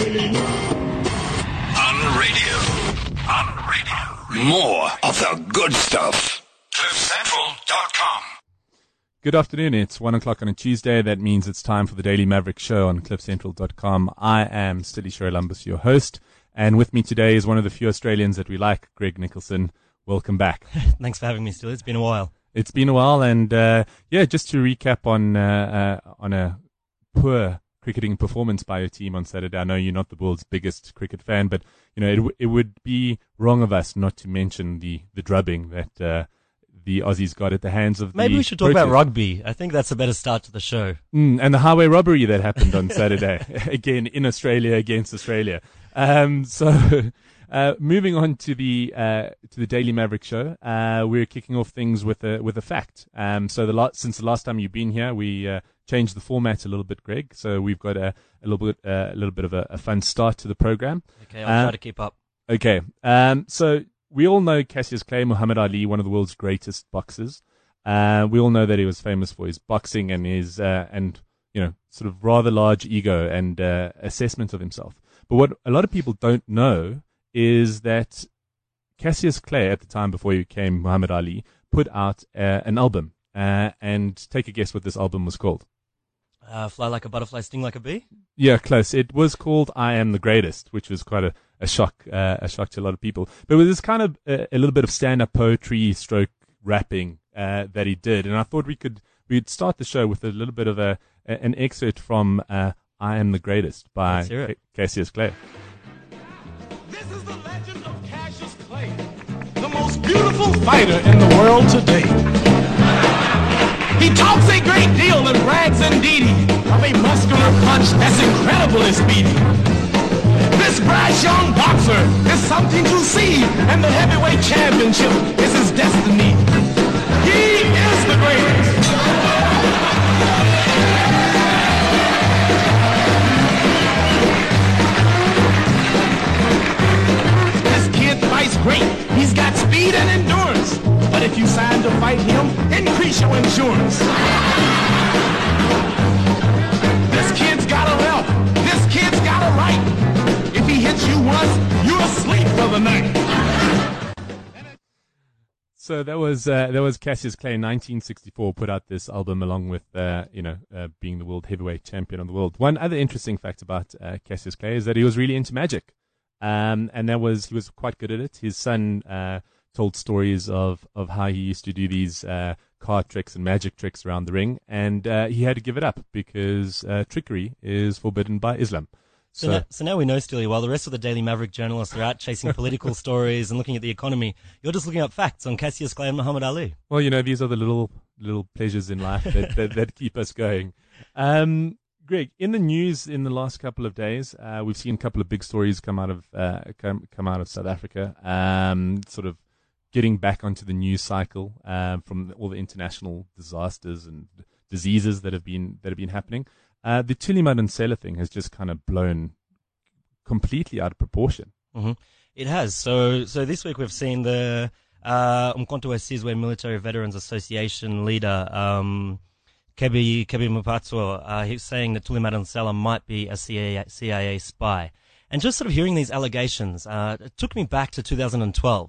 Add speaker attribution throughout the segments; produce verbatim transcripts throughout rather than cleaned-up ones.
Speaker 1: On radio. On radio. More of the good stuff. cliff central dot com.
Speaker 2: Good afternoon. It's one o'clock on a Tuesday. That means it's time for the Daily Maverick Show on cliff central dot com. I am Stili Shirolumbus, your host. And with me today is one of the few Australians that we like, Greg Nicholson. Welcome back.
Speaker 3: Thanks for having me, Stili. It's been a while.
Speaker 2: It's been a while. And, uh, yeah, just to recap on, uh, uh, on a poor cricketing performance by your team on Saturday. I know you're not the world's biggest cricket fan, but, you know, it, w- it would be wrong of us not to mention the, the drubbing that, uh, the Aussies got at the hands of
Speaker 3: Maybe
Speaker 2: the
Speaker 3: we should talk
Speaker 2: protest.
Speaker 3: about rugby. I think that's a better start to the show.
Speaker 2: Mm, and the highway robbery that happened on Saturday, again in Australia against Australia. Um, so, uh, moving on to the uh, to the Daily Maverick Show, uh, we're kicking off things with a with a fact. Um, so the la- since the last time you've been here, we uh, changed the format a little bit, Greg. So we've got a, a little bit uh, a little bit of a, a fun start to the program.
Speaker 3: Okay, I'll
Speaker 2: uh,
Speaker 3: try to keep up.
Speaker 2: Okay. Um, so we all know Cassius Clay, Muhammad Ali, one of the world's greatest boxers. Uh, we all know that he was famous for his boxing and his, uh, and, you know, sort of rather large ego and, uh, assessment of himself. But what a lot of people don't know is that Cassius Clay, at the time before he became Muhammad Ali, put out, uh, an album, uh, and take a guess what this album was called.
Speaker 3: Uh, fly like a butterfly, sting like a bee?
Speaker 2: Yeah, close. It was called I Am the Greatest, which was quite a, a shock, uh, a shock to a lot of people. But it was kind of a, a little bit of stand-up poetry stroke rapping, uh, that he did. And I thought we could, we'd start the show with a little bit of a, a an excerpt from, uh, I Am the Greatest by C- Cassius Clay.
Speaker 4: This is the legend of Cassius Clay, the most beautiful fighter in the world today. He talks a great deal and brags indeedy of a muscular punch that's incredibly speedy. This brash young boxer is something to see, and the heavyweight championship is his destiny. He is the greatest. This kid fights great. He's got speed and endurance. But if you sign to fight him, increase your insurance. This kid's got a left. This kid's got a right. If he hits you once, you're asleep for the night.
Speaker 2: So that was uh, that was Cassius Clay in nineteen sixty-four, put out this album along with uh, you know uh, being the world heavyweight champion of the world. One other interesting fact about uh, Cassius Clay is that he was really into magic, um, and that was he was quite good at it. His son uh, told stories of, of how he used to do these uh, card tricks and magic tricks around the ring, and uh, he had to give it up because uh, trickery is forbidden by Islam.
Speaker 3: So, so, now, so now we know, Steely, while the rest of the Daily Maverick journalists are out chasing political stories and looking at the economy, you're just looking up facts on Cassius Clay and Muhammad Ali.
Speaker 2: Well, you know, these are the little little pleasures in life that, that, that keep us going. Um, Greg, in the news in the last couple of days, uh, we've seen a couple of big stories come out of uh, come, come out of South Africa, um, sort of getting back onto the news cycle um, from all the international disasters and diseases that have been that have been happening. Uh, the Thuli Madonsela thing has just kind of blown completely out of proportion.
Speaker 3: Mm-hmm. It has. So, so this week we've seen the uh, Umkhonto we Sizwe Military Veterans Association leader, um, Kebi Kebi Mphatswa, uh, he's saying that Thuli Madonsela might be a C I A, C I A spy. And just sort of hearing these allegations, uh, it took me back to two thousand twelve.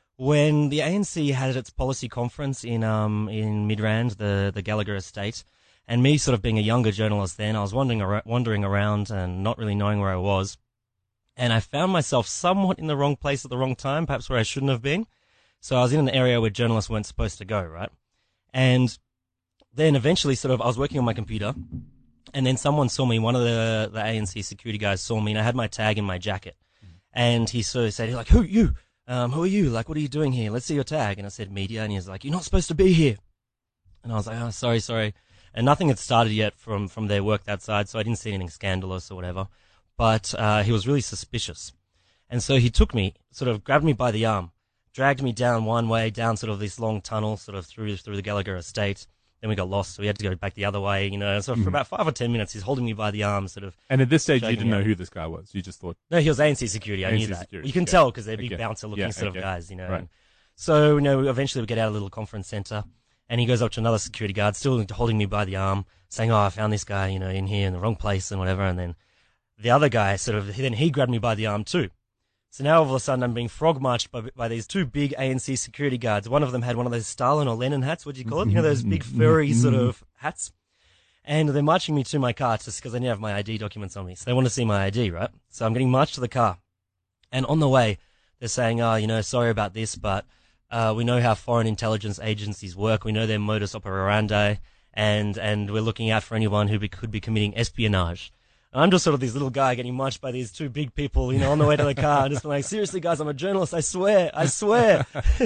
Speaker 3: When the A N C had its policy conference in um in Midrand, the the Gallagher estate, and me sort of being a younger journalist then, I was wandering ar- wandering around and not really knowing where I was, and I found myself somewhat in the wrong place at the wrong time, perhaps where I shouldn't have been. So I was in an area where journalists weren't supposed to go, right? And then eventually, sort of, I was working on my computer, and then someone saw me. One of the the A N C security guys saw me, and I had my tag in my jacket, and he sort of said, "Like, who you?" Um, who are you? Like, what are you doing here? Let's see your tag. And I said, media. And he was like, you're not supposed to be here. And I was like, oh, sorry, sorry. And nothing had started yet from, from their work that side, so I didn't see anything scandalous or whatever. But uh, he was really suspicious. And so he took me, sort of grabbed me by the arm, dragged me down one way, down sort of this long tunnel, sort of through through the Gallagher estate. Then we got lost, so we had to go back the other way, you know. So for
Speaker 2: Mm-hmm.
Speaker 3: about five or ten minutes, he's holding me by the arm, sort of.
Speaker 2: And at this stage, you
Speaker 3: shaking
Speaker 2: didn't
Speaker 3: me
Speaker 2: know
Speaker 3: out.
Speaker 2: who this guy was. You just thought,
Speaker 3: No, he was A N C security. I
Speaker 2: A N
Speaker 3: knew
Speaker 2: C
Speaker 3: that.
Speaker 2: security,
Speaker 3: You can
Speaker 2: okay.
Speaker 3: tell because they're big
Speaker 2: Okay.
Speaker 3: bouncer-looking
Speaker 2: Yeah,
Speaker 3: sort
Speaker 2: okay.
Speaker 3: of guys, you know.
Speaker 2: Right.
Speaker 3: And so, you know, eventually we get out of a little conference center, and he goes up to another security guard, still holding me by the arm, saying, "Oh, I found this guy, you know, in here in the wrong place and whatever." And then the other guy sort of, then he grabbed me by the arm too. So now all of a sudden I'm being frog marched by, by these two big A N C security guards. One of them had one of those Stalin or Lenin hats. What do you call it? You know, those big furry sort of hats. And they're marching me to my car just because I didn't have my I D documents on me. So they want to see my I D, right? So I'm getting marched to the car. And on the way, they're saying, oh, you know, sorry about this, but uh, we know how foreign intelligence agencies work. We know their modus operandi. And, and we're looking out for anyone who be, could be committing espionage. And I'm just sort of this little guy getting marched by these two big people, you know, on the way to the car. I'm just like, seriously, guys, I'm a journalist. I swear. I swear.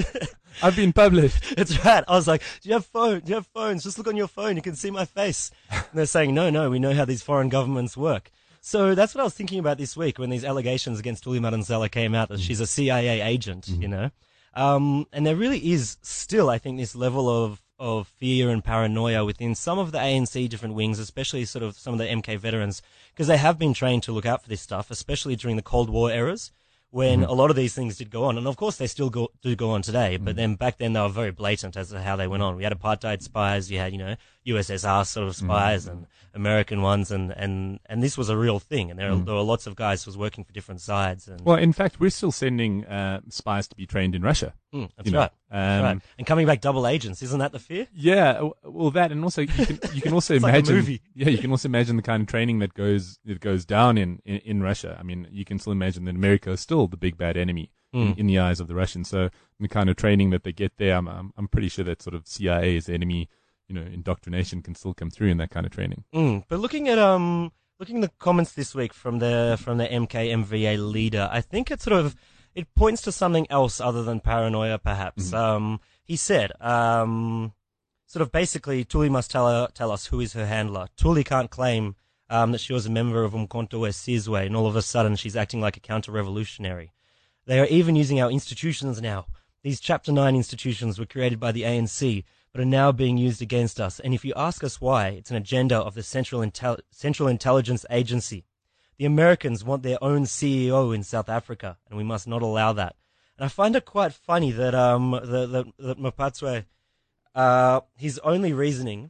Speaker 2: I've been published.
Speaker 3: That's right. I was like, do you have phone? Do you have phones? Just look on your phone. You can see my face. And they're saying, no, no, we know how these foreign governments work. So that's what I was thinking about this week when these allegations against Tuli Madonsela came out that she's a C I A agent, mm-hmm. you know. Um, and there really is still, I think, this level of of fear and paranoia within some of the A N C different wings, especially sort of some of the M K veterans, because they have been trained to look out for this stuff, especially during the Cold War eras, when mm-hmm. a lot of these things did go on. And of course, they still go, do go on today, but mm-hmm. then back then they were very blatant as to how they went on. We had apartheid spies, you had, you know, U S S R sort of spies mm-hmm. and American ones, and, and, and this was a real thing. And there, mm-hmm. there were lots of guys who was working for different sides. And
Speaker 2: well, in fact, we're still sending uh, spies to be trained in Russia.
Speaker 3: Mm, that's right. Um, that's right. And coming back double agents, isn't that the fear?
Speaker 2: Yeah, well, that, and also you can you can also
Speaker 3: it's
Speaker 2: imagine,
Speaker 3: like a movie.
Speaker 2: yeah, you can also imagine the kind of training that goes that goes down in, in, in Russia. I mean, you can still imagine that America is still the big bad enemy mm. in, in the eyes of the Russians. So the kind of training that they get there, I'm I'm, I'm pretty sure that sort of C I A's enemy, you know, indoctrination can still come through in that kind of training.
Speaker 3: Mm. But looking at um looking at the comments this week from the from the M K M V A leader, I think it sort of it points to something else other than paranoia, perhaps. Mm-hmm. Um, he said, um, sort of basically, Tuli must tell her, tell us who is her handler. Tuli can't claim um, that she was a member of Umkhonto we Sizwe, and all of a sudden she's acting like a counter-revolutionary. They are even using our institutions now. These Chapter nine institutions were created by the A N C, but are now being used against us. And if you ask us why, it's an agenda of the Central, Intel- Central Intelligence Agency. The Americans want their own C E O in South Africa, and we must not allow that. And I find it quite funny that um the the, the Mapatsoe, uh, his only reasoning,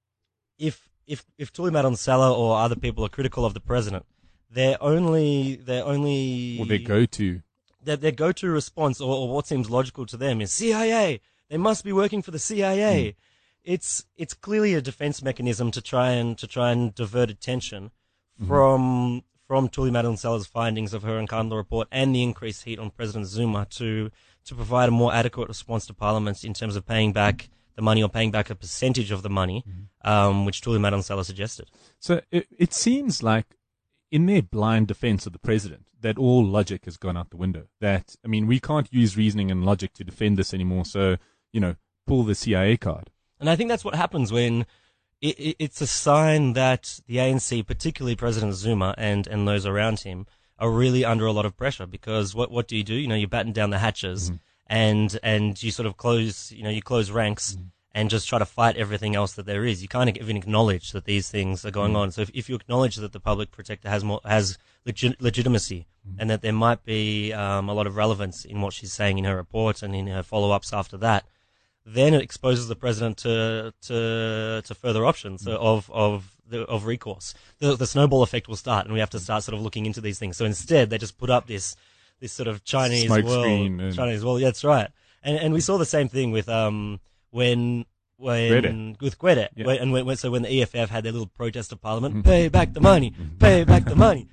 Speaker 3: if if if Tuli Madonsela or other people are critical of the president, their only their only
Speaker 2: well, their go-to
Speaker 3: their, their go-to response, or, or what seems logical to them, is C I A. They must be working for the C I A. Mm. It's it's clearly a defense mechanism to try and to try and divert attention from from Tuli Madonsela's findings of her Nkandla report and the increased heat on President Zuma to to provide a more adequate response to Parliament in terms of paying back the money or paying back a percentage of the money, mm-hmm. um, which Tuli Madonsela suggested.
Speaker 2: So it, it seems like, in their blind defense of the president, that all logic has gone out the window. That, I mean, we can't use reasoning and logic to defend this anymore, so, you know, pull the C I A card.
Speaker 3: And I think that's what happens when It, it, it's a sign that the A N C, particularly President Zuma and, and those around him, are really under a lot of pressure, because what what do you do? You know, you batten down the hatches mm-hmm. and and you sort of close, you know, you close ranks mm-hmm. and just try to fight everything else that there is. You can't even acknowledge that these things are going mm-hmm. on. So if, if you acknowledge that the public protector has more has legi- legitimacy mm-hmm. and that there might be um, a lot of relevance in what she's saying in her report and in her follow-ups after that, then it exposes the president to to to further options mm. of of the, of recourse. The, the snowball effect will start, and we have to start sort of looking into these things. So instead, they just put up this this sort of Chinese
Speaker 2: Smoke
Speaker 3: world,
Speaker 2: and...
Speaker 3: Chinese world. Yeah, that's right. And and we saw the same thing with um when when
Speaker 2: Gwede.
Speaker 3: with Gwede,
Speaker 2: yeah.
Speaker 3: when, and when, so when the E F F had their little protest of Parliament, mm. pay back the money, pay back the money.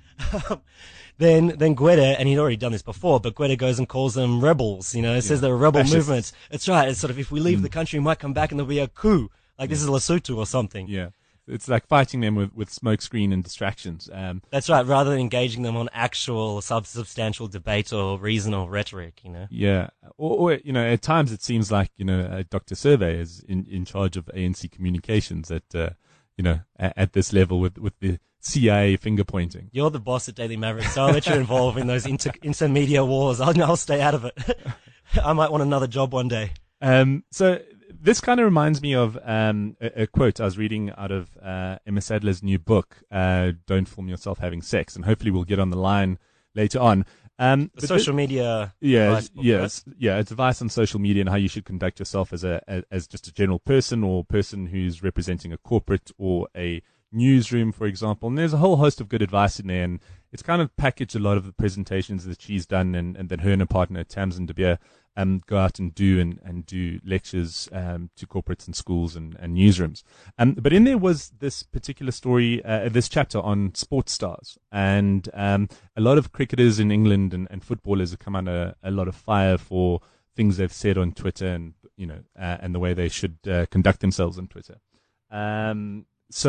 Speaker 3: Then, then Gwede, and he'd already done this before, but Gwede goes and calls them rebels, you know, it yeah. says they're a rebel
Speaker 2: Fascists.
Speaker 3: movement. It's right. It's sort of, if we leave mm. the country, we might come back and there'll be a coup. Like, this is Lesotho or something.
Speaker 2: Yeah. It's like fighting them with, with smokescreen and distractions. Um,
Speaker 3: That's right, rather than engaging them on actual sub- substantial debate or reason or rhetoric, you know.
Speaker 2: Yeah. Or, or, you know, at times it seems like, you know, uh, Doctor Survey is in, in charge of A N C communications at, uh, you know, at, at this level with, with the C I A finger pointing.
Speaker 3: You're the boss at Daily Maverick, so I'll let you involve in those inter, intermedia wars. I'll, I'll stay out of it. I might want another job one day.
Speaker 2: Um, so this kind of reminds me of um, a, a quote I was reading out of uh, Emma Sadler's new book, uh, Don't Film Yourself Having Sex, and hopefully we'll get on the line later on. Um,
Speaker 3: the social th- media
Speaker 2: yeah,
Speaker 3: advice book,
Speaker 2: yeah,
Speaker 3: right?
Speaker 2: it's, yeah, it's advice on social media and how you should conduct yourself as a as, as just a general person or person who's representing a corporate or a newsroom, for example. And there's a whole host of good advice in there. And it's kind of packaged a lot of the presentations that she's done and, and that her and her partner, Tamsin de Beer, um, go out and do and, and do lectures um, to corporates and schools and, and newsrooms. Um, but in there was this particular story, uh, this chapter on sports stars. And um, a lot of cricketers in England and, and footballers have come under a lot of fire for things they've said on Twitter and, you know, uh, and the way they should uh, conduct themselves on Twitter. Um,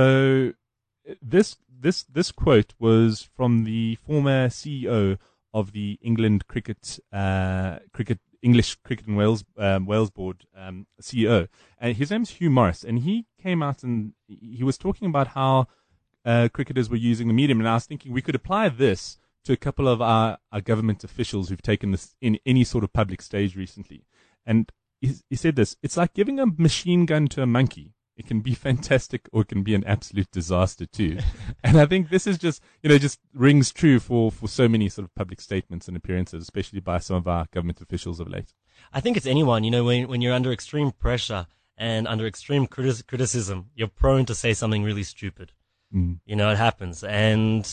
Speaker 2: so this this this quote was from the former C E O of the England Cricket uh, Cricket English Cricket and Wales um, Wales Board um, C E O, and his name's Hugh Morris, and he came out and he was talking about how uh, cricketers were using the medium, and I was thinking we could apply this to a couple of our, our government officials who've taken this in any sort of public stage recently, and he, he said this: it's like giving a machine gun to a monkey. It can be fantastic or it can be an absolute disaster too. And I think this is just, you know, just rings true for, for so many sort of public statements and appearances, especially by some of our government officials of late.
Speaker 3: I think it's anyone, you know, when, when you're under extreme pressure and under extreme criti- criticism, you're prone to say something really stupid.
Speaker 2: Mm.
Speaker 3: You know, it happens. And,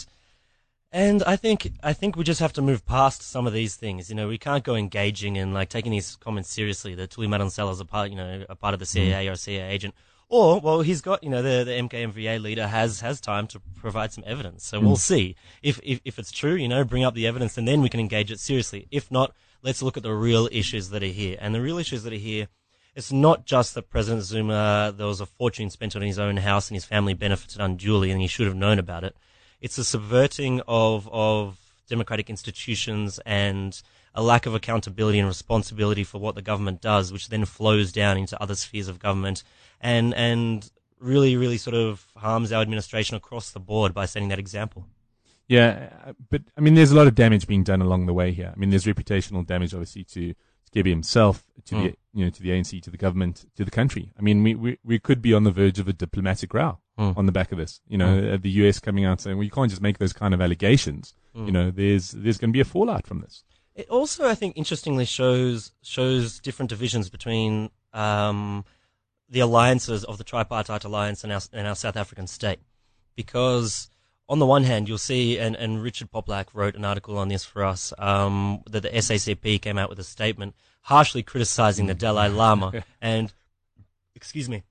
Speaker 3: and I think, I think we just have to move past some of these things. You know, we can't go engaging in like taking these comments seriously that Tuli Madonsela is a part, you know, a part of the C I A mm. or a C I A agent. Or, well, he's got, you know, the, the M K M V A leader has, has time to provide some evidence. So mm. we'll see. If, if, if it's true, you know, bring up the evidence and then we can engage it seriously. If not, let's look at the real issues that are here. And the real issues that are here, it's not just that President Zuma, there was a fortune spent on his own house and his family benefited unduly and he should have known about it. It's a subverting of, of democratic institutions and a lack of accountability and responsibility for what the government does, which then flows down into other spheres of government and, and really, really sort of harms our administration across the board by setting that example.
Speaker 2: Yeah, but I mean, there's a lot of damage being done along the way here. I mean, there's reputational damage, obviously, to Kebby himself, to mm. the, you know, to the A N C, to the government, to the country. I mean, we, we, we could be on the verge of a diplomatic row mm. on the back of this. You know, mm. the U S coming out saying, well, you can't just make those kind of allegations. Mm. You know, there's, there's going to be a fallout from this.
Speaker 3: It also, I think, interestingly shows shows different divisions between um, the alliances of the tripartite alliance and our, and our South African state. Because on the one hand, you'll see, and, and Richard Poplak wrote an article on this for us, um, that the S A C P came out with a statement harshly criticizing the Dalai Lama and, excuse me,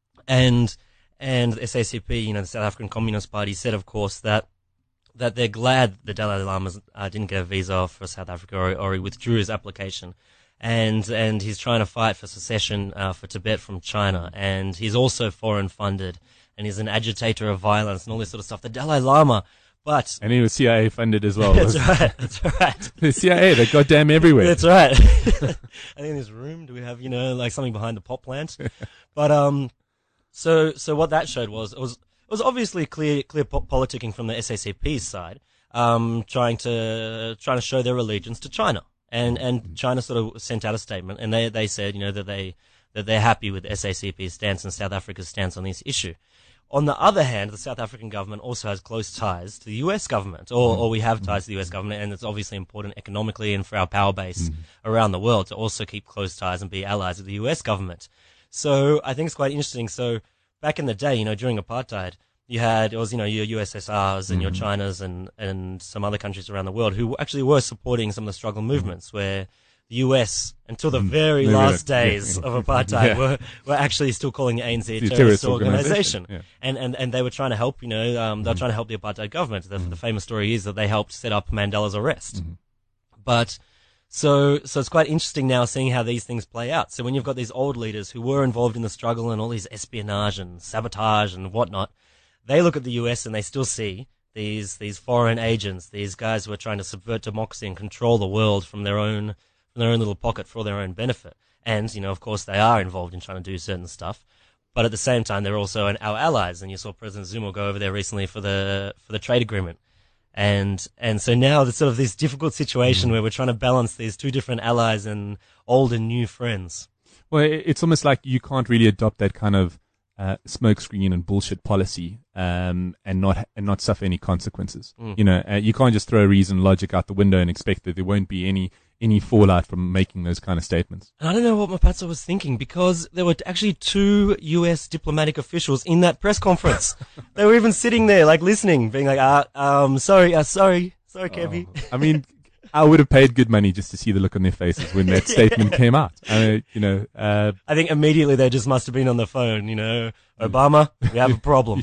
Speaker 3: and and the S A C P, you know, the South African Communist Party, said, of course, that that they're glad the Dalai Lama uh, didn't get a visa for South Africa, or, or he withdrew his application. And, and he's trying to fight for secession, uh, for Tibet from China. And he's also foreign funded. And he's an agitator of violence and all this sort of stuff. The Dalai Lama, but...
Speaker 2: And he was C I A funded as well.
Speaker 3: That's right, that's right.
Speaker 2: The C I A, they're goddamn everywhere.
Speaker 3: That's right. I think in this room, do we have, you know, like something behind the pot plant? But, um, so, so what that showed was, it was, It was obviously clear, clear po- politicking from the S A C P's side, um, trying to, trying to show their allegiance to China. And, and China sort of sent out a statement and they, they said, you know, that they, that they're happy with the S A C P's stance and South Africa's stance on this issue. On the other hand, the South African government also has close ties to the U S government, or, or we have ties to the U S government, and it's obviously important economically and for our power base mm. around the world to also keep close ties and be allies with the U S government. So I think it's quite interesting. So, back in the day, you know, during apartheid, you had, it was, you know, your U S S Rs and mm. your Chinas and, and some other countries around the world who actually were supporting some of the struggle movements where the U S, until the very mm. last yeah. days yeah. of apartheid, yeah. were, were actually still calling the A N Z a terrorist, terrorist organization. organization. Yeah. And, and, and they were trying to help, you know, um, they were mm. trying to help the apartheid government. The, mm. the famous story is that they helped set up Mandela's arrest. Mm. But, So, so it's quite interesting now seeing how these things play out. So when you've got these old leaders who were involved in the struggle and all these espionage and sabotage and whatnot, they look at the U S and they still see these, these foreign agents, these guys who are trying to subvert democracy and control the world from their own, from their own little pocket for their own benefit. And, you know, of course they are involved in trying to do certain stuff. But at the same time, they're also an, our allies. And you saw President Zuma go over there recently for the, for the trade agreement. And, and so now there's sort of this difficult situation where we're trying to balance these two different allies and old and new friends.
Speaker 2: Well, it's almost like you can't really adopt that kind of, uh, smokescreen and bullshit policy, um, and not, and not suffer any consequences. Mm. You know, uh, you can't just throw reason, logic out the window and expect that there won't be any, any fallout from making those kind of statements.
Speaker 3: And I don't know what Mapatso was thinking, because there were actually two U S diplomatic officials in that press conference. They were even sitting there, like, listening, being like, ah, um, sorry, uh, sorry, sorry, Kevy.
Speaker 2: Oh, I mean, I would have paid good money just to see the look on their faces when that
Speaker 3: Yeah.
Speaker 2: statement came out. I mean, you know, uh,
Speaker 3: I think immediately they just must have been on the phone, you know, Obama, we have a problem.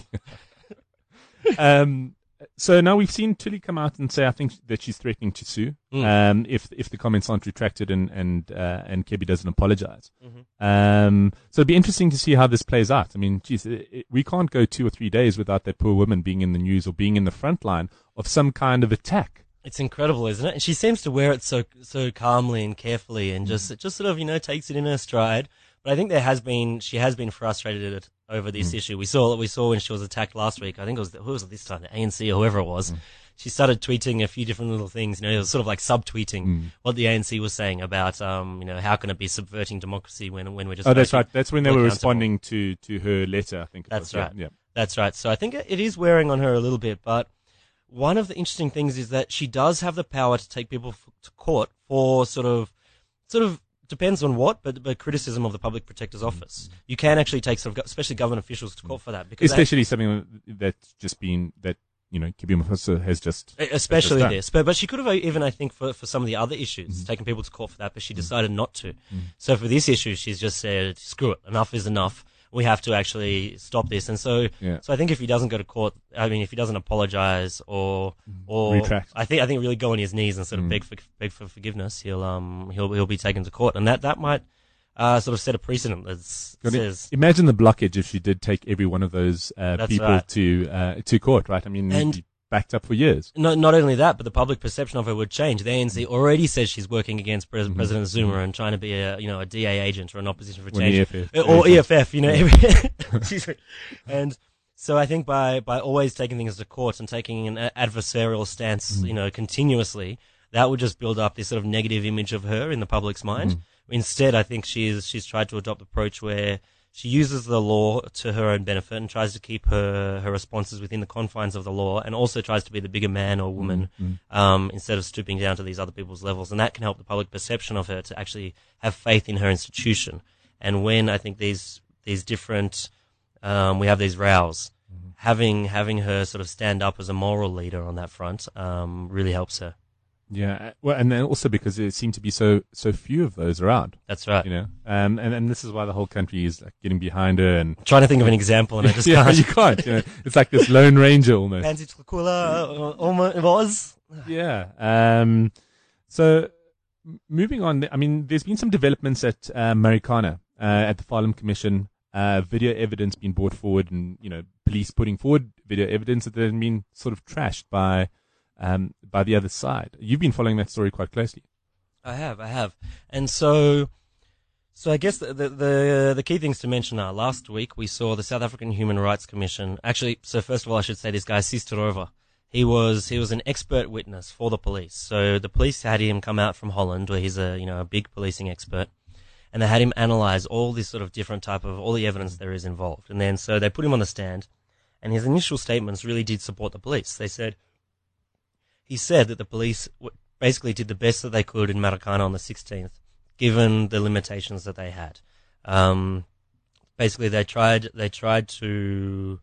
Speaker 2: um, so now we've seen Tuli come out and say, I think that she's threatening to sue,
Speaker 3: Mm.
Speaker 2: um, if, if the comments aren't retracted and, and, uh, and Kebby doesn't apologize.
Speaker 3: Mm-hmm.
Speaker 2: Um, so it'd be interesting to see how this plays out. I mean, geez, it, it, we can't go two or three days without that poor woman being in the news or being in the front line of some kind of attack.
Speaker 3: It's incredible, isn't it? And she seems to wear it so so calmly and carefully, and just it just sort of, you know, takes it in her stride. But I think there has been she has been frustrated at, over this mm. issue. We saw we saw when she was attacked last week. I think it was who was it this time? The A N C or whoever it was. Mm. She started tweeting a few different little things. You know, it was sort of like subtweeting mm. what the A N C was saying about, um, you know, how can it be subverting democracy when when we're just.
Speaker 2: Oh, that's right. That's when they were responding to to her letter. I think. It
Speaker 3: That's
Speaker 2: was.
Speaker 3: right.
Speaker 2: Yeah.
Speaker 3: That's right. So I think it is wearing on her a little bit, but. One of the interesting things is that she does have the power to take people f- to court for sort of, sort of depends on what, but, but criticism of the public protector's office. You can actually take sort of, especially government officials to court for that, because
Speaker 2: especially they, something that's just been that you know Kebby Mapatso has just
Speaker 3: especially
Speaker 2: just
Speaker 3: this, but but she could have even I think for for some of the other issues mm-hmm. taken people to court for that, but she decided mm-hmm. not to. Mm-hmm. So for this issue, she's just said, screw it, enough is enough. We have to actually stop this. And so,
Speaker 2: yeah.
Speaker 3: so I think if he doesn't go to court, I mean, if he doesn't apologize or, or,
Speaker 2: retract,
Speaker 3: I think, I think really go on his knees and sort of mm. beg for, beg for forgiveness, he'll, um, he'll, he'll be taken to court. And that, that might, uh, sort of set a precedent that says.
Speaker 2: Imagine the blockage if she did take every one of those, uh, people
Speaker 3: right.
Speaker 2: to, uh, to court, right? I mean,
Speaker 3: and,
Speaker 2: backed up for years.
Speaker 3: Not, not only that, but the public perception of her would change. The A N C already says she's working against Pres- mm-hmm. President Zuma and trying to be a, you know, a D A agent or an opposition for change.
Speaker 2: Or E F F.
Speaker 3: Or E F F, you know. Yeah. And so I think by, by always taking things to court and taking an adversarial stance, mm-hmm. you know, continuously, that would just build up this sort of negative image of her in the public's mind. Mm-hmm. Instead, I think she's, she's tried to adopt an approach where she uses the law to her own benefit and tries to keep her, her responses within the confines of the law, and also tries to be the bigger man or woman,
Speaker 2: mm-hmm.
Speaker 3: um, instead of stooping down to these other people's levels. And that can help the public perception of her to actually have faith in her institution. And when I think these, these different, um, we have these rows, mm-hmm. having, having her sort of stand up as a moral leader on that front, um, really helps her.
Speaker 2: Yeah, well, and then also because there seem to be so so few of those around.
Speaker 3: That's right.
Speaker 2: You know, um, and and this is why the whole country is like getting behind her and
Speaker 3: I'm trying to think of an example, and I just
Speaker 2: yeah,
Speaker 3: can't.
Speaker 2: you can't. You know, it's like this Lone Ranger almost.
Speaker 3: Pansy Tlakula almost was.
Speaker 2: Yeah. Um. So m- moving on, I mean, there's been some developments at uh, Marikana, uh, at the Farlam Commission. Uh, video evidence being brought forward, and you know, police putting forward video evidence that had been sort of trashed by. Um, by the other side. You've been following that story quite closely.
Speaker 3: I have, I have. And so, so I guess the, the, the, the key things to mention are last week we saw the South African Human Rights Commission. Actually, so first of all, I should say this guy, Sisterova. He was, he was an expert witness for the police. So the police had him come out from Holland, where he's a, you know, a big policing expert. And they had him analyze all this sort of different type of, all the evidence there is involved. And then, so they put him on the stand, and his initial statements really did support the police. They said, He said that the police basically did the best that they could in Marikana on the sixteenth, given the limitations that they had. Um, basically, they tried, they tried to,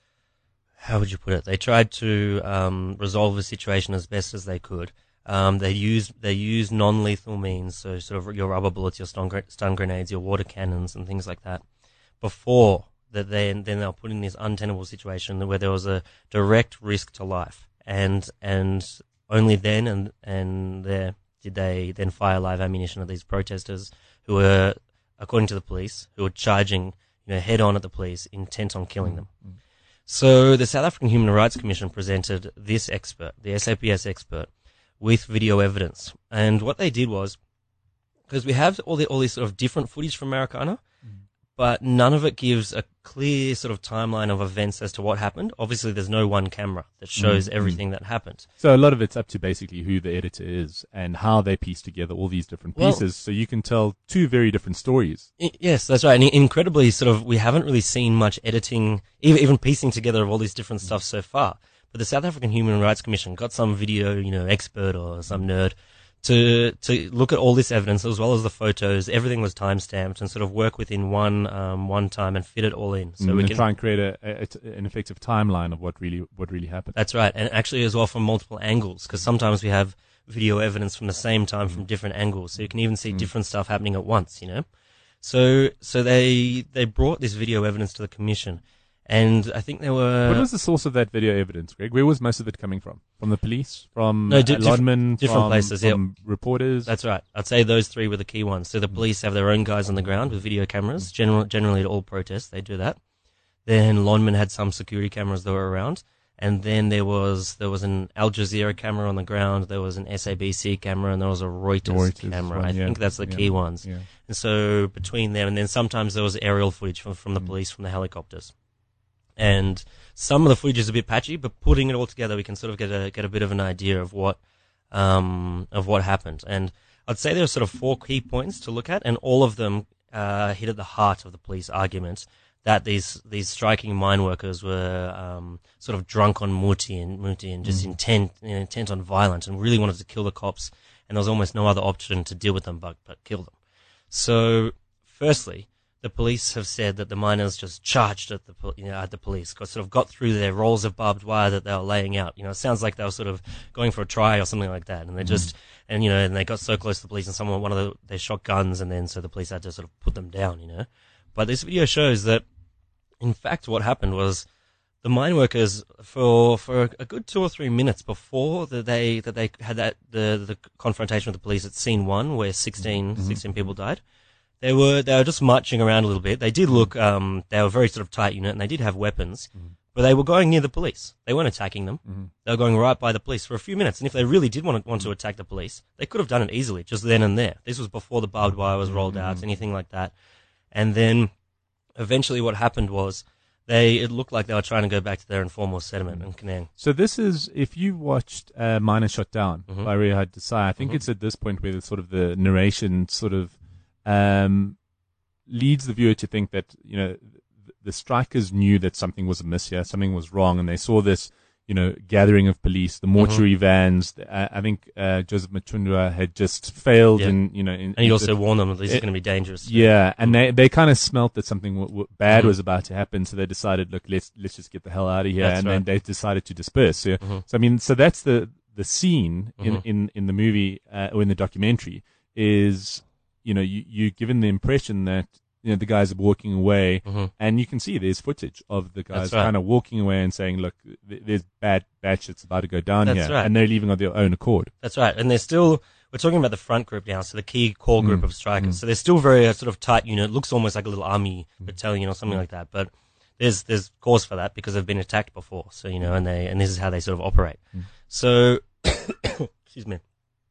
Speaker 3: how would you put it? They tried to, um, resolve the situation as best as they could. Um, they used, they used non-lethal means, so sort of your rubber bullets, your stun, stun grenades, your water cannons, and things like that, before that they, then they were put in this untenable situation where there was a direct risk to life. And, and only then and, and there did they then fire live ammunition at these protesters who were, according to the police, who were charging, you know, head on at the police, intent on killing them. Mm-hmm. So the South African Human Rights Commission presented this expert, the S A P S expert, with video evidence. And what they did was, because we have all the, all this sort of different footage from Marikana, mm-hmm. but none of it gives a clear sort of timeline of events as to what happened. Obviously, there's no one camera that shows mm-hmm. everything that happened.
Speaker 2: So a lot of it's up to basically who the editor is and how they piece together all these different pieces. Well, so you can tell two very different stories.
Speaker 3: I- yes, that's right. And incredibly, sort of, we haven't really seen much editing, even, even piecing together of all these different stuff so far. But the South African Human Rights Commission got some video, you know, expert or some nerd to to look at all this evidence as well as the photos. Everything was time stamped and sort of work within one um, one time and fit it all in. So
Speaker 2: mm,
Speaker 3: we
Speaker 2: and
Speaker 3: can
Speaker 2: try and create a, a, a, an effective timeline of what really what really happened.
Speaker 3: That's right, and actually as well from multiple angles, because sometimes we have video evidence from the same time from different angles, so you can even see mm. different stuff happening at once. You know, so so they they brought this video evidence to the commission. And I think there were...
Speaker 2: What was the source of that video evidence, Greg? Where was most of it coming from? From the police? From
Speaker 3: no, di-
Speaker 2: uh, Lodman?
Speaker 3: Different
Speaker 2: from,
Speaker 3: places,
Speaker 2: from
Speaker 3: yeah.
Speaker 2: reporters?
Speaker 3: That's right. I'd say those three were the key ones. So the police have their own guys on the ground with video cameras. General, generally at all protests, they do that. Then Lodman had some security cameras that were around. And then there was there was an Al Jazeera camera on the ground, there was an S A B C camera, and there was a Reuters,
Speaker 2: Reuters
Speaker 3: camera.
Speaker 2: one,
Speaker 3: I
Speaker 2: yeah.
Speaker 3: think that's the
Speaker 2: yeah.
Speaker 3: key ones.
Speaker 2: Yeah.
Speaker 3: And so between them, and then sometimes there was aerial footage from, from the mm. police, from the helicopters. And some of the footage is a bit patchy, but putting it all together, we can sort of get a get a bit of an idea of what um, of what happened. And I'd say there are sort of four key points to look at, and all of them uh, hit at the heart of the police argument that these these striking mine workers were um, sort of drunk on muti and muti and just mm. intent you know, intent on violence and really wanted to kill the cops, and there was almost no other option to deal with them but but kill them. So, firstly, the police have said that the miners just charged at the you know at the police, got sort of got through their rolls of barbed wire that they were laying out. You know, it sounds like they were sort of going for a try or something like that, and they just mm. and you know and they got so close to the police, and someone one of the, they shot guns, and then so the police had to sort of put them down. You know, but this video shows that in fact what happened was the mine workers for for a good two or three minutes before that they that they had that the the confrontation with the police at scene one where sixteen, mm-hmm. sixteen people died. They were they were just marching around a little bit. They did look um they were a very sort of tight unit, and they did have weapons, mm-hmm. but they were going near the police. They weren't attacking them. Mm-hmm. They were going right by the police for a few minutes. And if they really did want to, want to attack the police, they could have done it easily, just then and there. This was before the barbed wire was rolled mm-hmm. out, anything like that. And then eventually, what happened was they it looked like they were trying to go back to their informal settlement mm-hmm. in Kenang.
Speaker 2: So this is, if you watched uh, Miner Shot Down
Speaker 3: mm-hmm.
Speaker 2: by Rehad Desai, I think mm-hmm. it's at this point where the sort of the narration sort of um, leads the viewer to think that, you know, the, the strikers knew that something was amiss here, something was wrong, and they saw this, you know, gathering of police, the mortuary mm-hmm. vans. Uh, I think uh, Joseph Machundwa had just failed,
Speaker 3: yeah.
Speaker 2: and you know, in,
Speaker 3: and he
Speaker 2: in
Speaker 3: also
Speaker 2: the,
Speaker 3: warned them that this it, is going to be dangerous.
Speaker 2: Yeah, and they they kind of smelt that something w- w- bad
Speaker 3: mm-hmm.
Speaker 2: was about to happen, so they decided, look, let's let's just get the hell out of here,
Speaker 3: That's
Speaker 2: and
Speaker 3: right.
Speaker 2: then they decided to disperse. So,
Speaker 3: mm-hmm.
Speaker 2: so I mean, so that's the the scene in
Speaker 3: mm-hmm.
Speaker 2: in, in the movie uh, or in the documentary is, you know, you you're given the impression that, you know, the guys are walking away,
Speaker 3: mm-hmm.
Speaker 2: and you can see there's footage of the guys
Speaker 3: right.
Speaker 2: kind of walking away and saying, look, th- there's bad, bad shit's about to go down
Speaker 3: That's
Speaker 2: here.
Speaker 3: right.
Speaker 2: And they're leaving on their own accord.
Speaker 3: That's right. And they're still, we're talking about the front group now, so the key core group
Speaker 2: Mm.
Speaker 3: of strikers.
Speaker 2: Mm.
Speaker 3: So they're still very uh, sort of tight unit. It looks almost like a little army
Speaker 2: Mm.
Speaker 3: battalion or something like that. But there's, there's cause for that because they've been attacked before. So, you know, and they, and this is how they sort of operate.
Speaker 2: Mm.
Speaker 3: So, excuse me.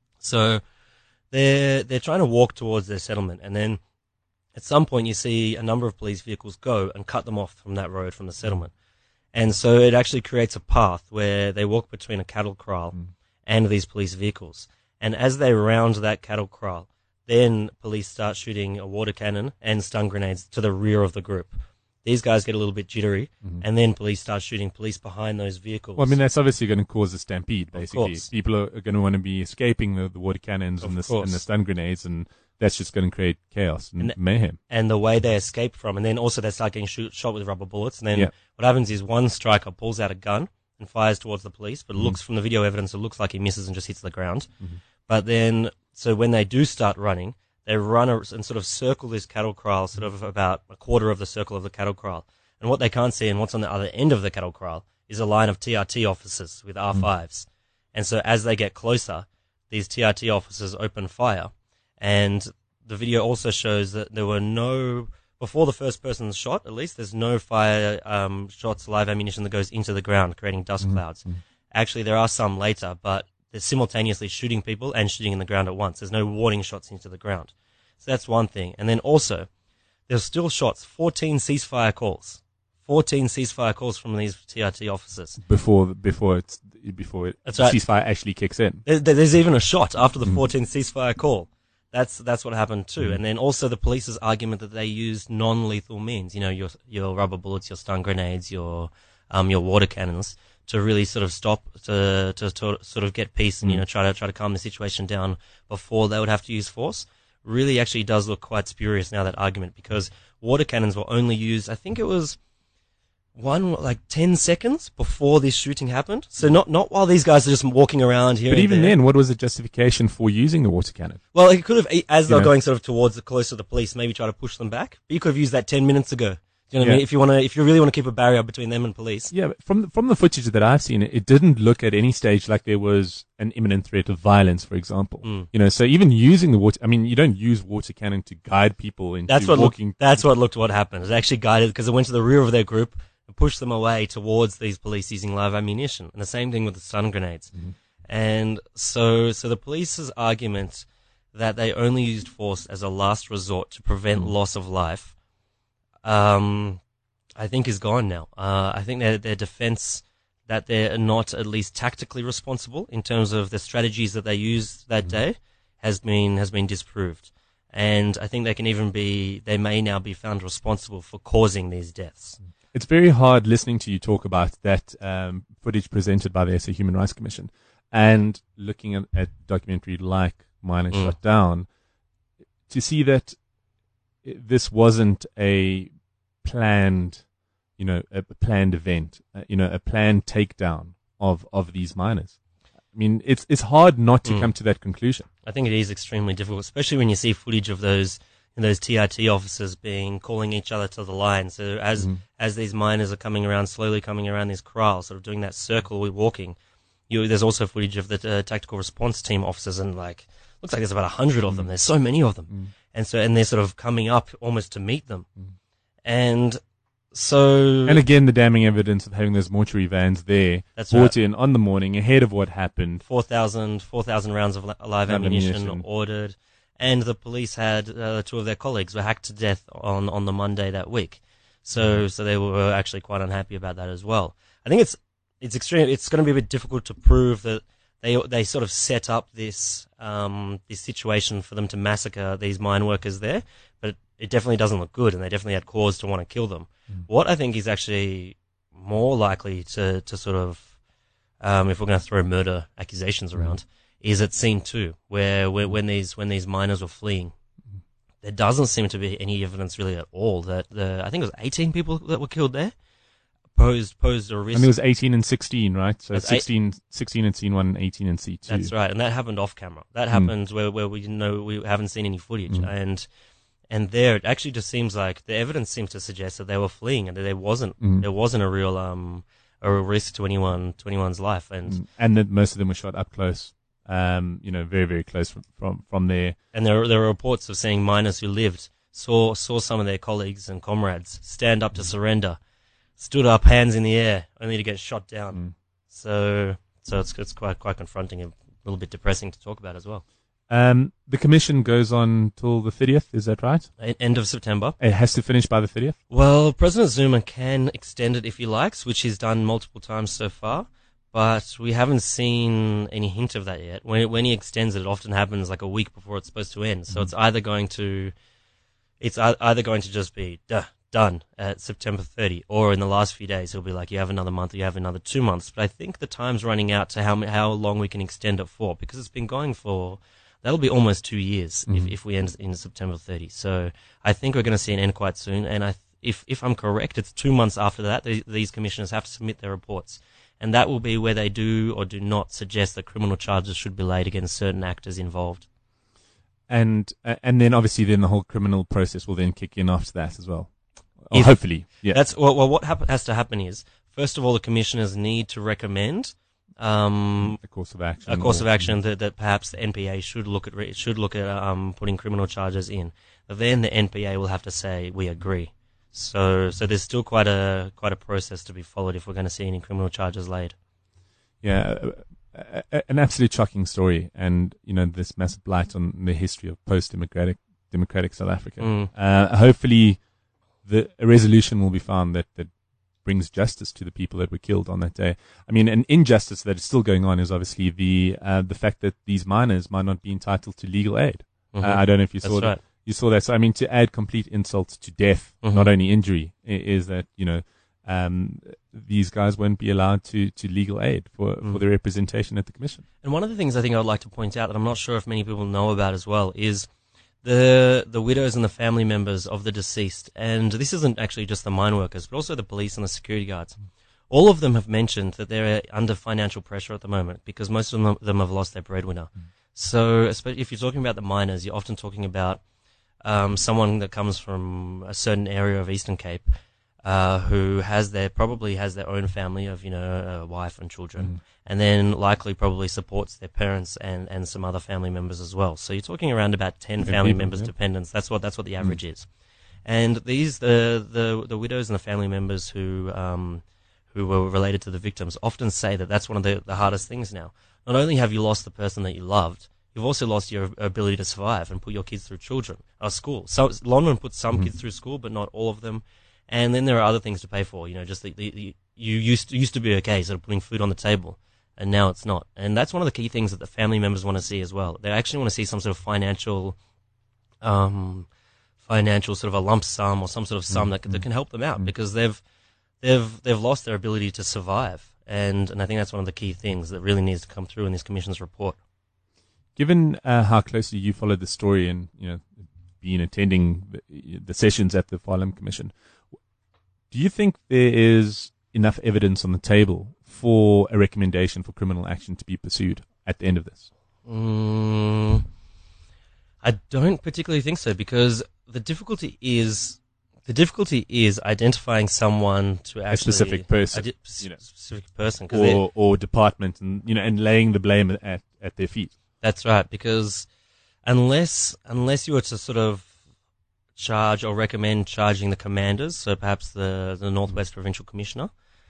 Speaker 3: So they're, they're trying to walk towards their settlement, and then at some point, you see a number of police vehicles go and cut them off from that road from the settlement. And so it actually creates a path where they walk between a cattle kraal mm. and these police vehicles. And as they round that cattle kraal, then police start shooting a water cannon and stun grenades to the rear of the group. These guys get a little bit jittery, mm-hmm. and then police start shooting police behind those vehicles.
Speaker 2: Well, I mean, that's obviously going to cause a stampede, basically.
Speaker 3: Of
Speaker 2: People are, are going to want to be escaping the, the water cannons and the, and the stun grenades, and that's just going to create chaos and,
Speaker 3: and
Speaker 2: mayhem.
Speaker 3: And the way they escape from, and then also they start getting shoot, shot with rubber bullets, and then
Speaker 2: yeah.
Speaker 3: what happens is one striker pulls out a gun and fires towards the police, but it mm-hmm. looks from the video evidence, it looks like he misses and just hits the ground. Mm-hmm. But then, so when they do start running, they run a, and sort of circle this cattle kraal, sort of about a quarter of the circle of the cattle kraal. And what they can't see and what's on the other end of the cattle kraal is a line of T R T officers with R fives. Mm. And so as they get closer, these T R T officers open fire. And the video also shows that there were no, before the first person's shot, at least, there's no fire um, shots, live ammunition that goes into the ground, creating dust mm. clouds. Mm. Actually, there are some later, but they're simultaneously shooting people and shooting in the ground at once. There's no warning shots into the ground. So that's one thing. And then also, there's still shots, fourteen ceasefire calls. fourteen ceasefire calls from these T R T officers
Speaker 2: before before it's before it,
Speaker 3: That's right.
Speaker 2: ceasefire actually kicks in.
Speaker 3: There, there's even a shot after the fourteenth mm. ceasefire call. That's that's what happened too. Mm. And then also the police's argument that they used non-lethal means. You know, your your rubber bullets, your stun grenades, your um your water cannons, to really sort of stop, to, to, to sort of get peace and,
Speaker 2: Mm.
Speaker 3: you know, try to, try to calm the situation down before they would have to use force, really actually does look quite spurious now, that argument, because water cannons were only used, I think it was one, like ten seconds before this shooting happened. So not, not while these guys are just walking around here
Speaker 2: But
Speaker 3: and
Speaker 2: even
Speaker 3: there.
Speaker 2: then, what was the justification for using the water cannon?
Speaker 3: Well, he could have, as they
Speaker 2: You
Speaker 3: were
Speaker 2: know.
Speaker 3: going sort of towards the close to the police, maybe try to push them back. But you could have used that ten minutes ago. Do you know what I
Speaker 2: Yeah.
Speaker 3: mean? If you want to, if you really want to keep a barrier between them and police.
Speaker 2: Yeah, but from the, from the footage that I've seen, it, it didn't look at any stage like there was an imminent threat of violence, for example.
Speaker 3: Mm.
Speaker 2: You know, so even using the water, I mean, you don't use water cannon to guide people into
Speaker 3: That's what looked,
Speaker 2: walking.
Speaker 3: that's what looked what happened. It actually guided, because it went to the rear of their group and pushed them away towards these police using live ammunition. And the same thing with the stun grenades.
Speaker 2: Mm-hmm.
Speaker 3: And so, so the police's argument that they only used force as a last resort to prevent
Speaker 2: Mm.
Speaker 3: loss of life, um, I think is gone now. Uh, I think their, their defense that they're not at least tactically responsible in terms of the strategies that they used that day has been, has been disproved. And I think they can even be, they may now be found responsible for causing these deaths.
Speaker 2: It's very hard listening to you talk about that um, footage presented by the S A Human Rights Commission and looking at, at documentary like Mine and
Speaker 3: Mm.
Speaker 2: Shut Down to see that i- this wasn't a planned, you know, a planned event, uh, you know, a planned takedown of, of these miners. I mean, it's it's hard not to
Speaker 3: Mm.
Speaker 2: come to that conclusion.
Speaker 3: I think it is extremely difficult, especially when you see footage of those those T R T officers being calling each other to the line. So as
Speaker 2: Mhm.
Speaker 3: as these miners are coming around, slowly coming around this corral, sort of doing that circle, we're walking. You, there's also footage of the uh, tactical response team officers, and like looks like there's about a hundred of them. There's so many of them,
Speaker 2: Mm.
Speaker 3: and so and they're sort of coming up almost to meet them, and so
Speaker 2: And again, the damning evidence of having those mortuary vans there
Speaker 3: That's
Speaker 2: brought
Speaker 3: right.
Speaker 2: in on the morning ahead of what happened.
Speaker 3: four thousand rounds of li- live ammunition,
Speaker 2: ammunition.
Speaker 3: ordered, and the police had uh, two of their colleagues were hacked to death on, on the Monday that week. So so they were actually quite unhappy about that as well. I think it's it's extreme. It's going to be a bit difficult to prove that they they sort of set up this um this situation for them to massacre these mine workers there, but it definitely doesn't look good, and they definitely had cause to want to kill them. What I think is actually more likely to, to sort of, um, if we're going to throw murder accusations around, is at scene two, where, where when these when these miners were fleeing, there doesn't seem to be any evidence really at all that the I think it was eighteen people that were killed there posed posed a risk.
Speaker 2: And it was eighteen and sixteen, right? So
Speaker 3: That's eight-
Speaker 2: sixteen, sixteen in scene one and eighteen in C two.
Speaker 3: That's right, and that happened off camera. That happened where where we didn't know, we haven't seen any footage,
Speaker 2: Mm.
Speaker 3: and and there it actually just seems like the evidence seems to suggest that they were fleeing and that there wasn't
Speaker 2: Mm.
Speaker 3: there wasn't a real um a real risk to anyone to anyone's life, and
Speaker 2: Mm. And that most of them were shot up close, um, you know, very, very close from, from, from there.
Speaker 3: and there there are reports of seeing miners who lived saw saw some of their colleagues and comrades stand up to surrender, stood up, hands in the air, only to get shot down.
Speaker 2: Mm.
Speaker 3: So so it's it's quite quite confronting and a little bit depressing to talk about as well.
Speaker 2: Um, the commission goes on till the thirtieth, is that right?
Speaker 3: E- End of September.
Speaker 2: It has to finish by the thirtieth?
Speaker 3: Well, President Zuma can extend it if he likes, which he's done multiple times so far, but we haven't seen any hint of that yet. When when he extends it, it often happens like a week before it's supposed to end. So it's either going to, it's ei- either going to just be duh, done at September thirtieth, or in the last few days he'll be like, you have another month, you have another two months. But I think the time's running out to how m- how long we can extend it for, because it's been going for. That'll be almost two years if, if we end in September thirtieth. So I think we're going to see an end quite soon. And I, if if I'm correct, it's two months after that the, these commissioners have to submit their reports, and that will be where they do or do not suggest that criminal charges should be laid against certain actors involved.
Speaker 2: And, uh, and then obviously then the whole criminal process will then kick in after that as well. Or
Speaker 3: If-
Speaker 2: hopefully, yeah.
Speaker 3: That's well. well what hap- has to happen is, first of all, the commissioners need to recommend um,
Speaker 2: a course of action.
Speaker 3: a course
Speaker 2: or-
Speaker 3: of action that, that perhaps the N P A should look at re- should look at um, putting criminal charges in. But then the N P A will have to say we agree. So so there's still quite a quite a process to be followed if we're going to see any criminal charges laid.
Speaker 2: Yeah, a, a, an absolute shocking story, and you know this massive blight on the history of post-democratic democratic South Africa.
Speaker 3: Mm.
Speaker 2: Uh, hopefully, the a resolution will be found that that brings justice to the people that were killed on that day. I mean, an injustice that is still going on is obviously the uh, the fact that these miners might not be entitled to legal aid.
Speaker 3: Mhm.
Speaker 2: Uh, I don't know if you
Speaker 3: That's
Speaker 2: saw
Speaker 3: right.
Speaker 2: that. You saw that. So I mean, to add complete insult to death,
Speaker 3: Mhm.
Speaker 2: not only injury, i- is that you know um, these guys won't be allowed to, to legal aid for, mm. for their representation at the commission.
Speaker 3: And one of the things I think I would like to point out that I'm not sure if many people know about as well is the the widows and the family members of the deceased. And this isn't actually just the mine workers, but also the police and the security guards. All of them have mentioned that they're under financial pressure at the moment because most of them, them have lost their breadwinner. Mm. So especially if you're talking about the miners, you're often talking about um, someone that comes from a certain area of Eastern Cape uh, who has their probably has their own family of, you know, a wife and children, mm. and then likely probably supports their parents and, and some other family members as well. So you're talking around about ten family people, members, yeah. dependents. That's what that's what the average mm. is. And these the, the the widows and the family members who um, who were related to the victims often say that that's one of the, the hardest things now. Not only have you lost the person that you loved, you've also lost your ability to survive and put your kids through children, uh, school. So Lonmin puts some mm-hmm. kids through school, but not all of them. And then there are other things to pay for. You know, just the, the, the you used to, used to be okay, sort of putting food on the table, and now it's not. And that's one of the key things that the family members want to see as well. They actually want to see some sort of financial, um, financial sort of a lump sum or some sort of sum mm-hmm. that that can help them out mm-hmm. because they've they've they've lost their ability to survive. And, and I think that's one of the key things that really needs to come through in this commission's report.
Speaker 2: Given uh, how closely you followed the story and, you know, been attending the, the sessions at the Farlam Commission, do you think there is enough evidence on the table for a recommendation for criminal action to be pursued at the end of this?
Speaker 3: Mm, I don't particularly think so, because the difficulty is the difficulty is identifying someone to actually
Speaker 2: a specific person,
Speaker 3: a di-
Speaker 2: you know,
Speaker 3: specific person,
Speaker 2: or or department, and you know, and laying the blame at at their feet.
Speaker 3: That's right, because unless unless you were to sort of charge or recommend charging the commanders, so perhaps the the Northwest Provincial Commissioner,